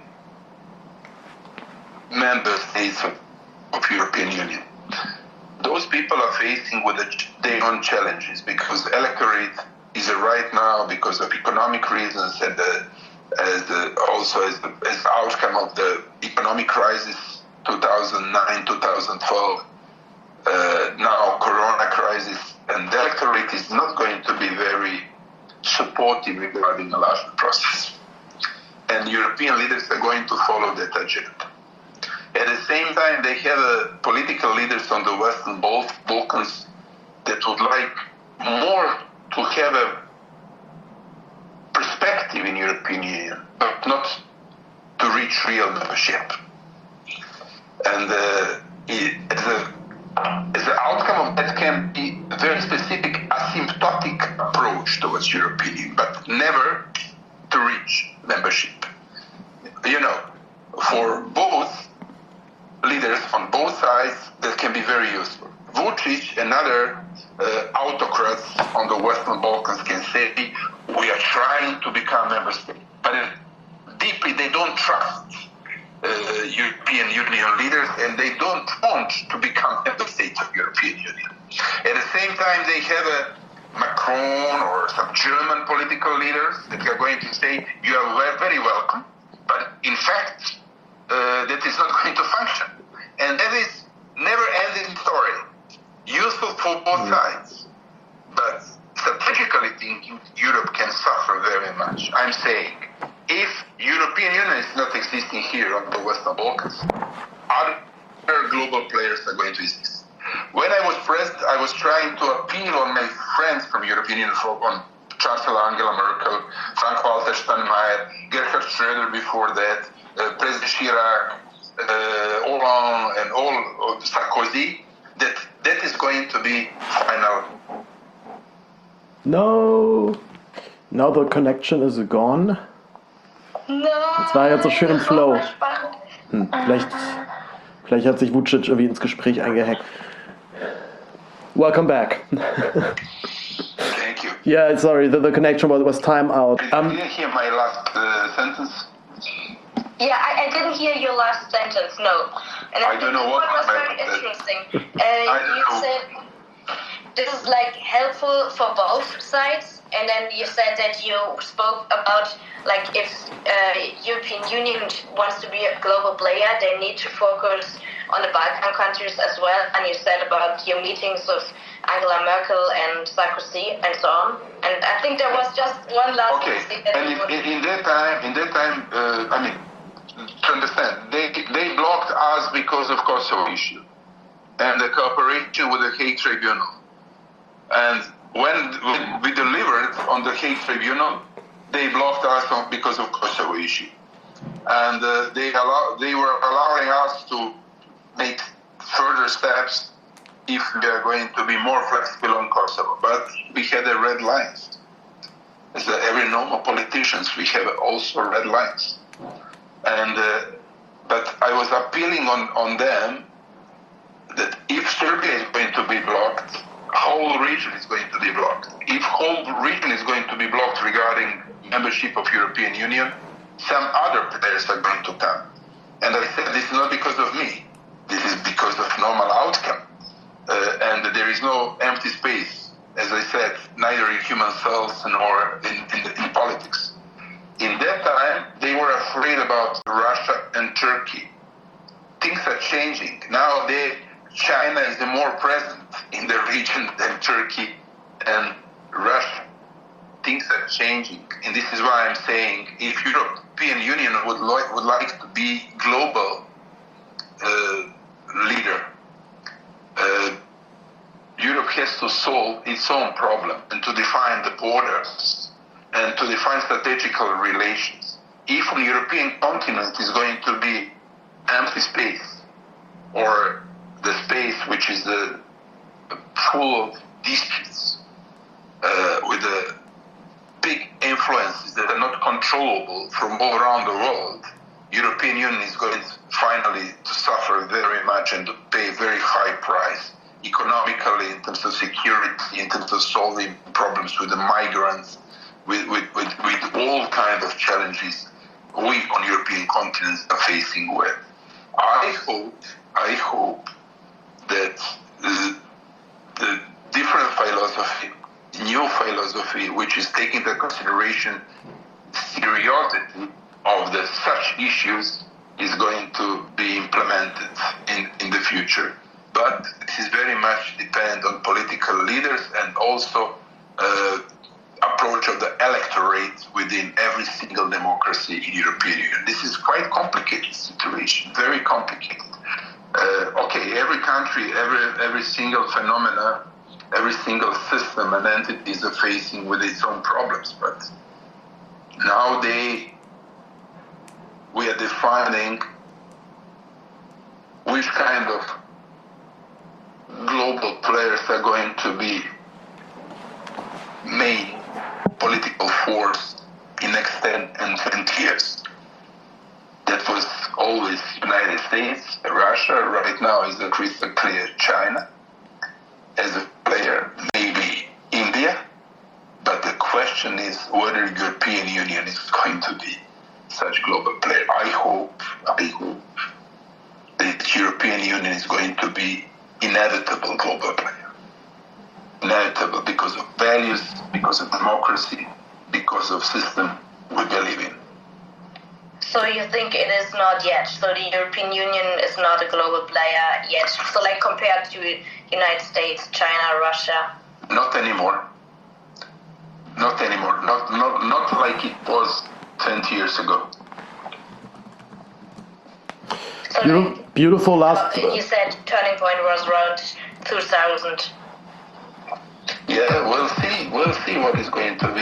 member states of European Union. Those people are facing with their own challenges because electorate is right now, because of economic reasons and as the outcome of the economic crisis 2009, 2012, now Corona crisis, and the electorate is not going to be very supportive regarding the enlargement process. And European leaders are going to follow that agenda. At the same time, they have political leaders on the Western Balkans that would like more to have a perspective in European Union, but not to reach real membership. And as the outcome of that can be a very specific asymptotic approach towards European Union, but never to reach membership. You know, for both leaders on both sides, that can be very useful. Vučić and other autocrats on the Western Balkans can say, we are trying to become member state. But deeply, they don't trust European Union leaders, and they don't want to become member states of European Union. At the same time, they have a Macron or some German political leaders that are going to say, you are very welcome, but in fact, that is not going to function. And that is never-ending story, useful for both sides. But strategically thinking, Europe can suffer very much. I'm saying, if European Union is not existing here on the Western Balkans, other global players are going to exist. When I was president, I was trying to appeal on my friends from European Union, on Chancellor Angela Merkel, Frank-Walter Steinmeier, Gerhard Schröder before that, President Chirac, Hollande, and all of Sarkozy, that is going to be final. No. Now the connection is gone. No. Das war jetzt so schön im Flow. Vielleicht hat sich Vučić irgendwie ins Gespräch eingehackt. Welcome back. Thank you. Yeah, sorry, the connection was time out. Did you hear my last sentence? Yeah, I didn't hear your last sentence, no. And I don't know what was very interesting. You said this is like helpful for both sides, and then you said that you spoke about like if European Union wants to be a global player, they need to focus on the Balkan countries as well. And you said about your meetings with Angela Merkel and Sarkozy and so on. And I think there was just one last thing. And in that time, I mean, to understand, they blocked us because of Kosovo issue and the cooperation with the Hague Tribunal. And when we delivered on the Hague Tribunal, they blocked us because of Kosovo issue. And they were allowing us to make further steps if we are going to be more flexible on Kosovo. But we had the red lines. As every normal politicians, we have also red lines. And but I was appealing on them that if Serbia is going to be blocked, whole region is going to be blocked. If whole region is going to be blocked regarding membership of European Union, some other players are going to come. And I said this is not because of me. This is because of normal outcome. And there is no empty space, as I said, neither in human cells nor in politics. In that time, they were afraid about Russia and Turkey. Things are changing. Now China is more present in the region than Turkey and Russia. Things are changing. And this is why I'm saying if European Union would like to be global leader, Europe has to solve its own problem and to define the borders and to define strategical relations. If the European continent is going to be empty space, or the space which is full of disputes, with big influences that are not controllable from all around the world, European Union is going finally to suffer very much and to pay a very high price economically, in terms of security, in terms of solving problems with the migrants, with all kinds of challenges we on European continents are facing with. I hope that the different philosophy, new philosophy, which is taking into consideration seriousity of such issues, is going to be implemented in the future. But it is very much dependent on political leaders and also approach of the electorate within every single democracy in European Union. This is quite complicated situation, very complicated. Every country, every single phenomena, every single system and entities are facing with its own problems. But now we are defining which kind of global players are going to be main political force in next 10 and 20 years. That was always United States, Russia. Right now is a crystal clear China as a player, maybe India. But the question is whether the European Union is going to be such global player. I hope that the European Union is going to be inevitable global player. Inevitable because of values, because of democracy, because of system we believe in. So you think it is not yet? So the European Union is not a global player yet? So like compared to United States, China, Russia? Not anymore. Not anymore. Not like it was 20 years ago. So beautiful last... You said turning point was around 2000. Yeah, we'll see what is going to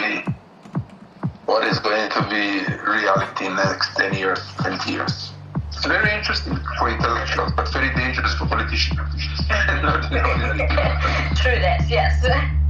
be reality in the next 10 years, 20 years. It's very interesting for intellectuals, but very dangerous for politicians. True that, yes.